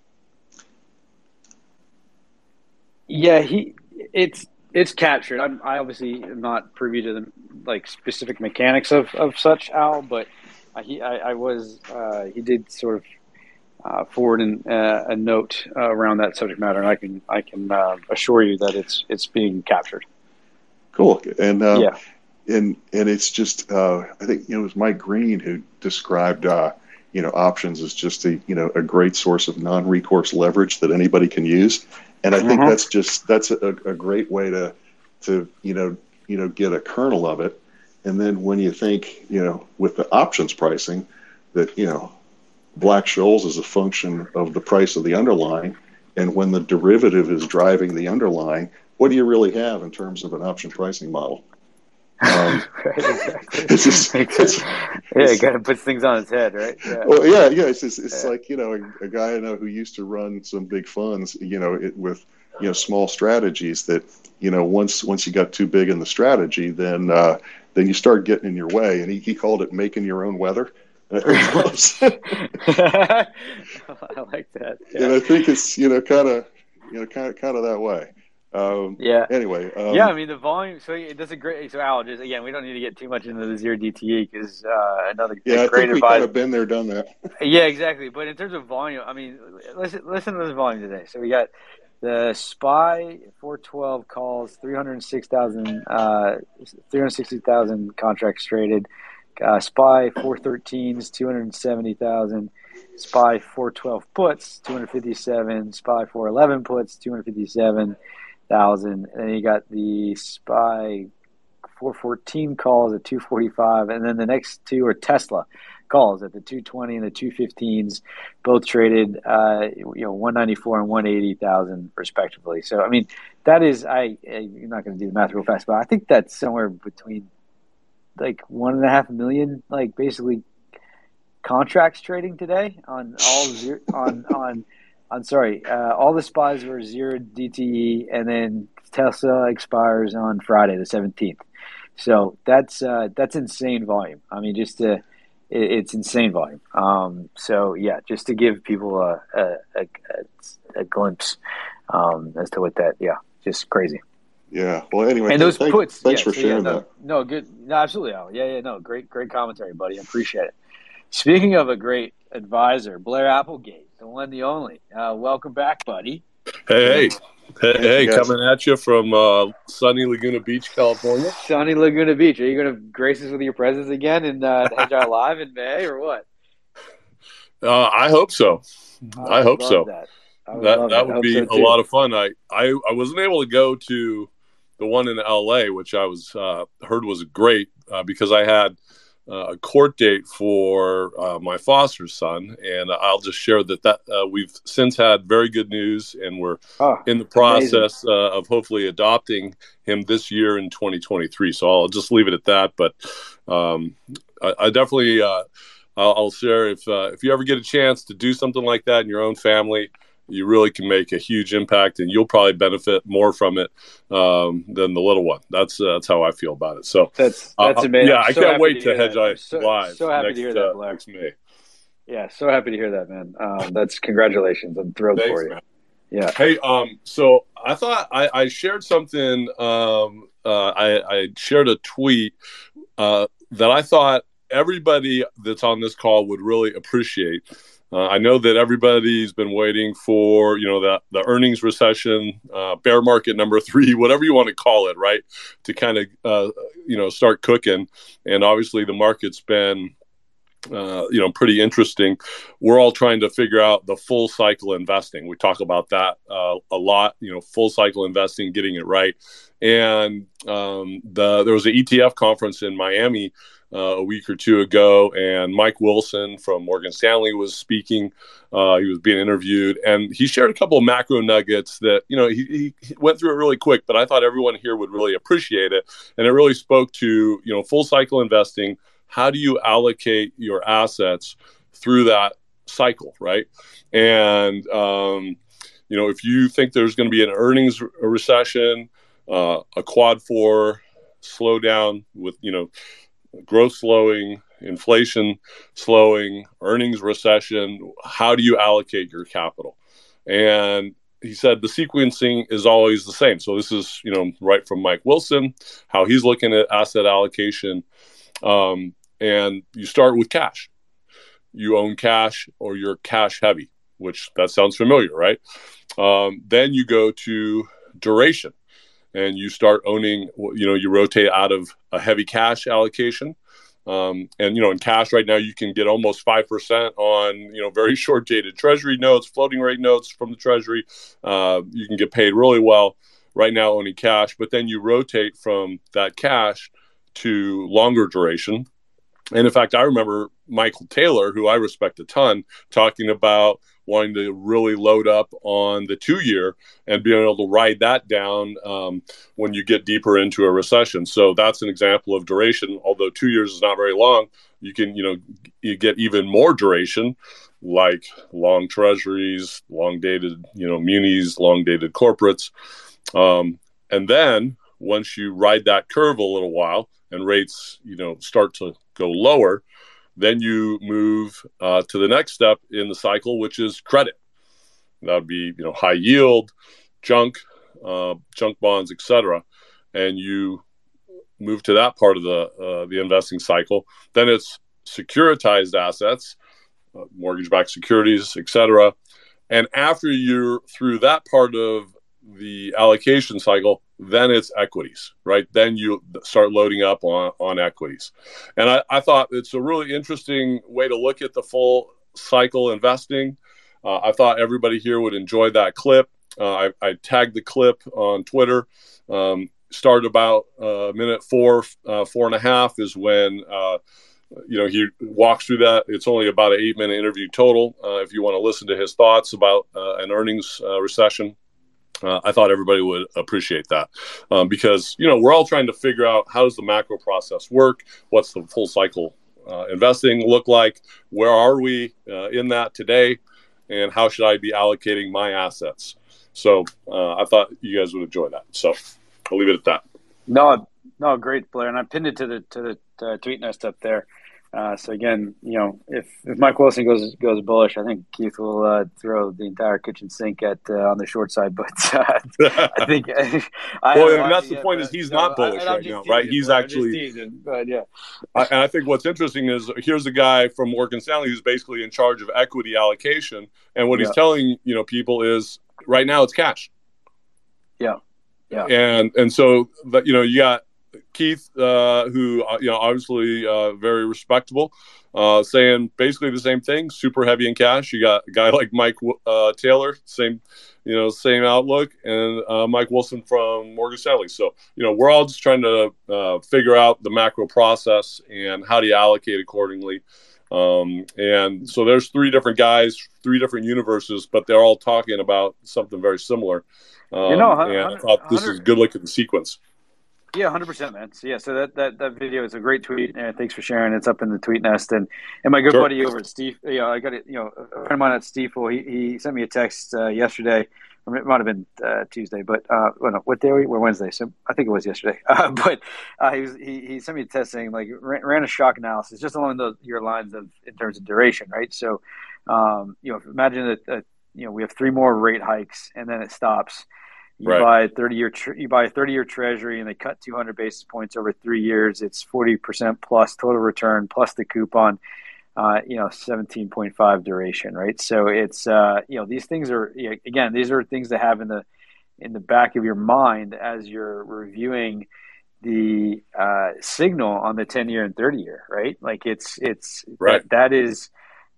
Yeah, he it's it's captured. I'm, I obviously am not privy to the like specific mechanics of, of such, Al, but he I, I was uh, he did sort of uh, forward an, uh, a note uh, around that subject matter, and I can I can uh, assure you that it's it's being captured. Cool. And uh, yeah. and and it's just uh, I think, you know, it was Mike Green who described uh, you know, options as just a, you know, a great source of non-recourse leverage that anybody can use. And I think mm-hmm. that's just that's a, a great way to to you know you know get a kernel of it. And then when you think, you know, with the options pricing, that, you know, Black-Scholes is a function of the price of the underlying, and when the derivative is driving the underlying, what do you really have in terms of an option pricing model? Um, right, exactly. It's just, it's, yeah, it kind of puts things on its head, right? Yeah, well, yeah, yeah. It's just, it's yeah. like, you know, a, a guy I know who used to run some big funds, you know, it, with, you know, small strategies that, you know, once once you got too big in the strategy, then uh, then you start getting in your way, and he, he called it making your own weather. And I think was, I like that. Yeah. And I think it's, you know, kind of, you know, kind of kind of that way. Um, yeah. Anyway. Um, yeah, I mean the volume. So that's a great. So Al, just again, we don't need to get too much into the zero D T E because uh, another yeah, I great think we advisor. kind of been there, done that. Yeah, exactly. But in terms of volume, I mean, listen, listen to this volume today. So we got the S P Y four twelve calls, three hundred six thousand, uh, three hundred sixty thousand contracts traded. Uh, S P Y four thirteens, two hundred seventy thousand. S P Y four twelve puts, two hundred fifty-seven. S P Y four eleven puts, two hundred fifty-seven thousand. And then you got the S P Y four fourteen calls at two forty-five. And then the next two are Tesla calls at the two twenty and the two fifteens, both traded, uh, you know, one ninety-four and one eighty thousand respectively. So, I mean, that is, I, I'm not going to do the math real fast, but I think that's somewhere between like one and a half million, like basically contracts trading today on all zero, on, on, on, sorry, uh, all the S P Ys were zero D T E, and then Tesla expires on Friday, the seventeenth. So that's, uh, that's insane volume. I mean, just to, it, it's insane volume. Um, so yeah, just to give people a, a, a, a, a glimpse, um, as to what that, yeah, just crazy. Yeah. Well, anyway, And those thank, puts. thanks yeah, for so sharing yeah, no, that. No, good. No, absolutely. Al. Yeah, yeah, no, great, great commentary, buddy. I appreciate it. Speaking of a great advisor, Blair Applegate, the one, the only. Uh, welcome back, buddy. Hey, hey, hey, Thank hey you, guys. coming at you from uh, sunny Laguna Beach, California. Sunny Laguna Beach. Are you going to grace us with your presence again in uh, Hedge Eye Live in May, or what? Uh, I hope so. I, I hope love so. That would that, love that that would I be so a lot of fun. I, I, I wasn't able to go to the one in L A, which I was uh, heard was great uh, because I had uh, a court date for uh, my foster son, and I'll just share that that uh, we've since had very good news, and we're oh, in the process uh, of hopefully adopting him this year in twenty twenty-three. So I'll just leave it at that. But um, I, I definitely uh, I'll, I'll share if uh, if you ever get a chance to do something like that in your own family, you really can make a huge impact, and you'll probably benefit more from it um, than the little one. That's uh, that's how I feel about it. So that's that's uh, amazing. Yeah, I'm I so can't happy wait to to hear Hedge that. Eye I'm so, Live so happy next, to hear that, uh, Blair. next May. Yeah, so happy to hear that, man. Um, that's congratulations. I'm thrilled Thanks, for you. man. Yeah. Hey, um, so I thought I, I shared something. Um, uh, I, I shared a tweet uh, that I thought everybody that's on this call would really appreciate. Uh, I know that everybody's been waiting for, you know, the, the earnings recession, uh, bear market number three, whatever you want to call it, right, to kind of, uh, you know, start cooking. And obviously the market's been, uh, you know, pretty interesting. We're all trying to figure out the full cycle investing. We talk about that uh, a lot, you know, full cycle investing, getting it right. And um, the there was an E T F conference in Miami Uh, a week or two ago, and Mike Wilson from Morgan Stanley was speaking. Uh, he was being interviewed, and he shared a couple of macro nuggets that, you know, he, he went through it really quick, but I thought everyone here would really appreciate it. And it really spoke to, you know, full cycle investing. How do you allocate your assets through that cycle, right? And, um, you know, if you think there's going to be an earnings re- recession, uh, a quad four slowdown with, you know, growth slowing, inflation slowing, earnings recession, how do you allocate your capital? And he said the sequencing is always the same. So this is, you know, right from Mike Wilson, how he's looking at asset allocation. Um, and you start with cash. You own cash or you're cash heavy, which that sounds familiar, right? Um, then you go to duration. And you start owning, you know, you rotate out of a heavy cash allocation. Um, and, you know, in cash right now, you can get almost five percent on, you know, very short dated treasury notes, floating rate notes from the treasury. Uh, you can get paid really well right now owning cash. But then you rotate from that cash to longer duration. And in fact, I remember Michael Taylor, who I respect a ton, talking about wanting to really load up on the two year and being able to ride that down um, when you get deeper into a recession. So that's an example of duration. Although two years is not very long, you can, you know, you get even more duration, like long treasuries, long dated, you know, munis, long dated corporates. Um, and then once you ride that curve a little while and rates, you know, start to go lower, then you move uh, to the next step in the cycle, which is credit. That would be, you know, high yield, junk, uh, junk bonds, et cetera. And you move to that part of the uh, the investing cycle. Then it's securitized assets, uh, mortgage-backed securities, et cetera. And after you're through that part of the allocation cycle, then it's equities, right? Then you start loading up on, on equities. And I, I thought it's a really interesting way to look at the full cycle investing. Uh, I thought everybody here would enjoy that clip. Uh, I, I tagged the clip on Twitter. Um, started about uh, minute four, uh, four and a half is when, uh, you know, he walks through that. It's only about an eight minute interview total. Uh, if you want to listen to his thoughts about uh, an earnings uh, recession, Uh, I thought everybody would appreciate that um, because, you know, we're all trying to figure out how does the macro process work? What's the full cycle uh, investing look like? Where are we uh, in that today? And how should I be allocating my assets? So uh, I thought you guys would enjoy that. So I'll leave it at that. No, no, great, Blair. And I pinned it to the to the uh, tweet nest up there. Uh, so again, you know, if, if Mike Wilson goes goes bullish, I think Keith will uh, throw the entire kitchen sink at uh, on the short side. But uh, I think I well, and that's the yet, point is he's not bullish I, right now, right? He's actually, teasing, but yeah. I, and I think what's interesting is here's a guy from Morgan Stanley who's basically in charge of equity allocation, and what yeah. he's telling you know people is right now it's cash. Yeah, yeah, and and so that you know you got Keith, uh, who you know obviously uh, very respectable, uh, saying basically the same thing. Super heavy in cash. You got a guy like Mike uh, Taylor, same, you know, same outlook, and uh, Mike Wilson from Morgan Stanley. So you know we're all just trying to uh, figure out the macro process and how do you allocate accordingly. Um, and so there's three different guys, three different universes, but they're all talking about something very similar. Um, you know, and I thought this is a good look at the sequence. Yeah, one hundred percent, man. So, yeah, so that, that, that video is a great tweet, and thanks for sharing. It's up in the tweet nest, and, and my good sure. buddy over at Steve, you know, I got it. You know, a friend of mine at Stifel, he he sent me a text uh, yesterday, or it might have been uh, Tuesday, but uh, well, no, what day are we? We're Wednesday, so I think it was yesterday. Uh, but uh, he was he, he sent me a text saying like ran, ran a shock analysis just along those your lines of in terms of duration, right? So, um, you know, imagine that uh, you know we have three more rate hikes, and then it stops. You right. buy a thirty year tre- you buy a thirty year treasury and they cut two hundred basis points over three years. It's forty percent plus total return plus the coupon. Uh, you know, seventeen point five duration, right? So it's uh, you know these things are you know, again these are things to have in the in the back of your mind as you're reviewing the uh, signal on the ten year and thirty year, right? Like it's it's right. that, that is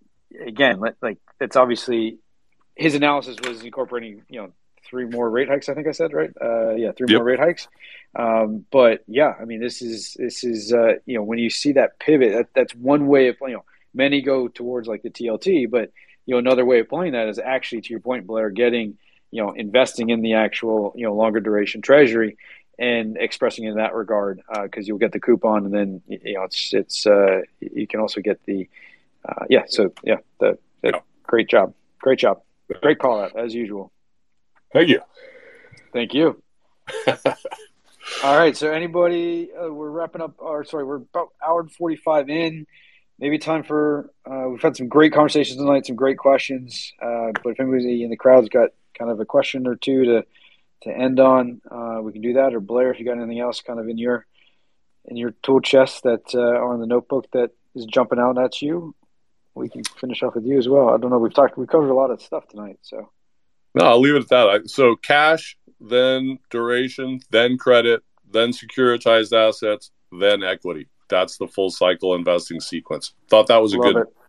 again like it's obviously his analysis was incorporating you know. Three more rate hikes, I think I said, right? Uh, yeah, three yep. more rate hikes. Um, but yeah, I mean, this is this is uh, you know when you see that pivot, that, that's one way of you know many go towards like the T L T, but you know another way of playing that is actually to your point, Blair, getting you know investing in the actual you know longer duration treasury and expressing in that regard because uh, you'll get the coupon and then you know it's it's uh, you can also get the uh, yeah. So yeah, the, the yeah. great job, great job, great call out as usual. Thank you. Thank you. All right. So anybody, uh, we're wrapping up our, sorry, we're about hour and forty-five in. Maybe time for, uh, we've had some great conversations tonight, some great questions. Uh, but if anybody in the crowd's got kind of a question or two to, to end on, uh, we can do that. Or Blair, if you got anything else kind of in your, in your tool chest that uh, are in the notebook that is jumping out at you, we can finish off with you as well. I don't know. We've talked, we covered a lot of stuff tonight. So. No, I'll leave it at that. So cash, then duration, then credit, then securitized assets, then equity. That's the full cycle investing sequence. Thought that was a Love good. It.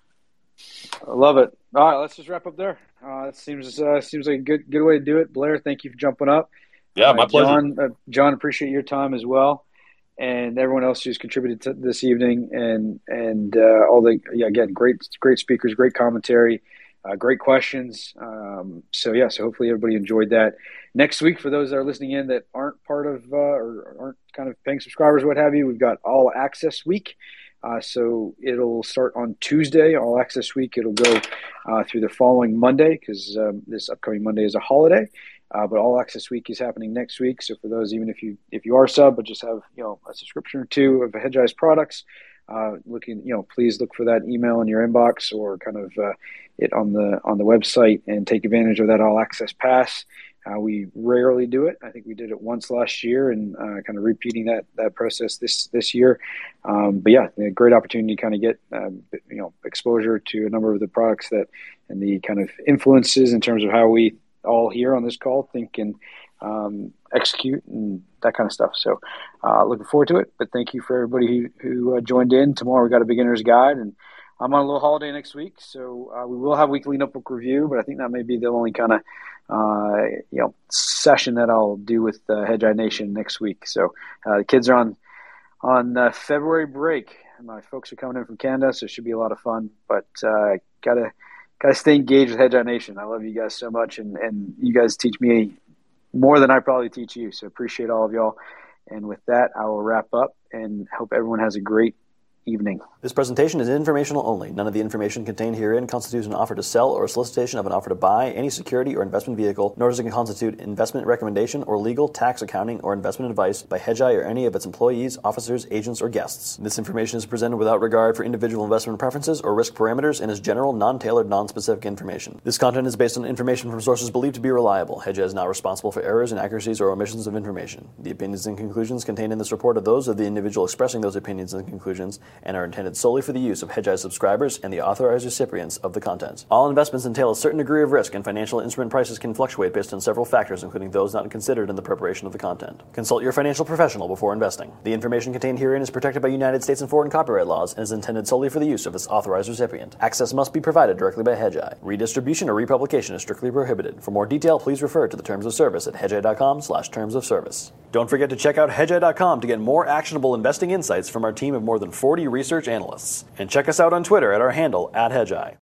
I love it. All right, let's just wrap up there. Uh, it seems uh, seems like a good good way to do it. Blair, thank you for jumping up. Yeah, uh, my pleasure. John, uh, John, appreciate your time as well, and everyone else who's contributed to this evening, and and uh, all the yeah again great great speakers, great commentary. Uh, great questions. Um, so, yeah, so hopefully everybody enjoyed that. Next week, for those that are listening in that aren't part of uh, or aren't kind of paying subscribers, what have you, we've got All Access Week. Uh, so it'll start on Tuesday, All Access Week. It'll go uh, through the following Monday because um, this upcoming Monday is a holiday. Uh, but All Access Week is happening next week. So for those, even if you if you are sub but just have you know a subscription or two of Hedgeye's products, Uh, looking, you know, please look for that email in your inbox or kind of uh, it on the on the website and take advantage of that all access pass. Uh, we rarely do it. I think we did it once last year and uh, kind of repeating that that process this this year. Um, but yeah, a great opportunity to kind of get uh, you know exposure to a number of the products that and the kind of influences in terms of how we all here on this call think and um, execute and that kind of stuff. So uh, looking forward to it. But thank you for everybody who, who uh, joined in. Tomorrow we got a beginner's guide, and I'm on a little holiday next week, so uh, we will have weekly notebook review. But I think that may be the only kind of uh, you know session that I'll do with uh, Hedgeye Nation next week. So uh, the kids are on on uh, February break. My folks are coming in from Canada, so it should be a lot of fun. But uh, gotta gotta stay engaged with Hedgeye Nation. I love you guys so much, and and you guys teach me more than I probably teach you. So appreciate all of y'all. And with that, I will wrap up and hope everyone has a great evening. This presentation is informational only. None of the information contained herein constitutes an offer to sell or a solicitation of an offer to buy any security or investment vehicle, nor does it constitute investment recommendation or legal, tax, accounting, or investment advice by Hedgeye or any of its employees, officers, agents, or guests. This information is presented without regard for individual investment preferences or risk parameters and is general, non-tailored, non-specific information. This content is based on information from sources believed to be reliable. Hedgeye is not responsible for errors, inaccuracies, or omissions of information. The opinions and conclusions contained in this report are those of the individual expressing those opinions and conclusions and are intended solely for the use of Hedgeye subscribers and the authorized recipients of the content. All investments entail a certain degree of risk, and financial instrument prices can fluctuate based on several factors, including those not considered in the preparation of the content. Consult your financial professional before investing. The information contained herein is protected by United States and foreign copyright laws and is intended solely for the use of its authorized recipient. Access must be provided directly by Hedgeye. Redistribution or republication is strictly prohibited. For more detail, please refer to the terms of service at hedgeye.com slash terms of service. Don't forget to check out hedgeye dot com to get more actionable investing insights from our team of more than forty research analysts. And check us out on Twitter at our handle, at Hedgeye.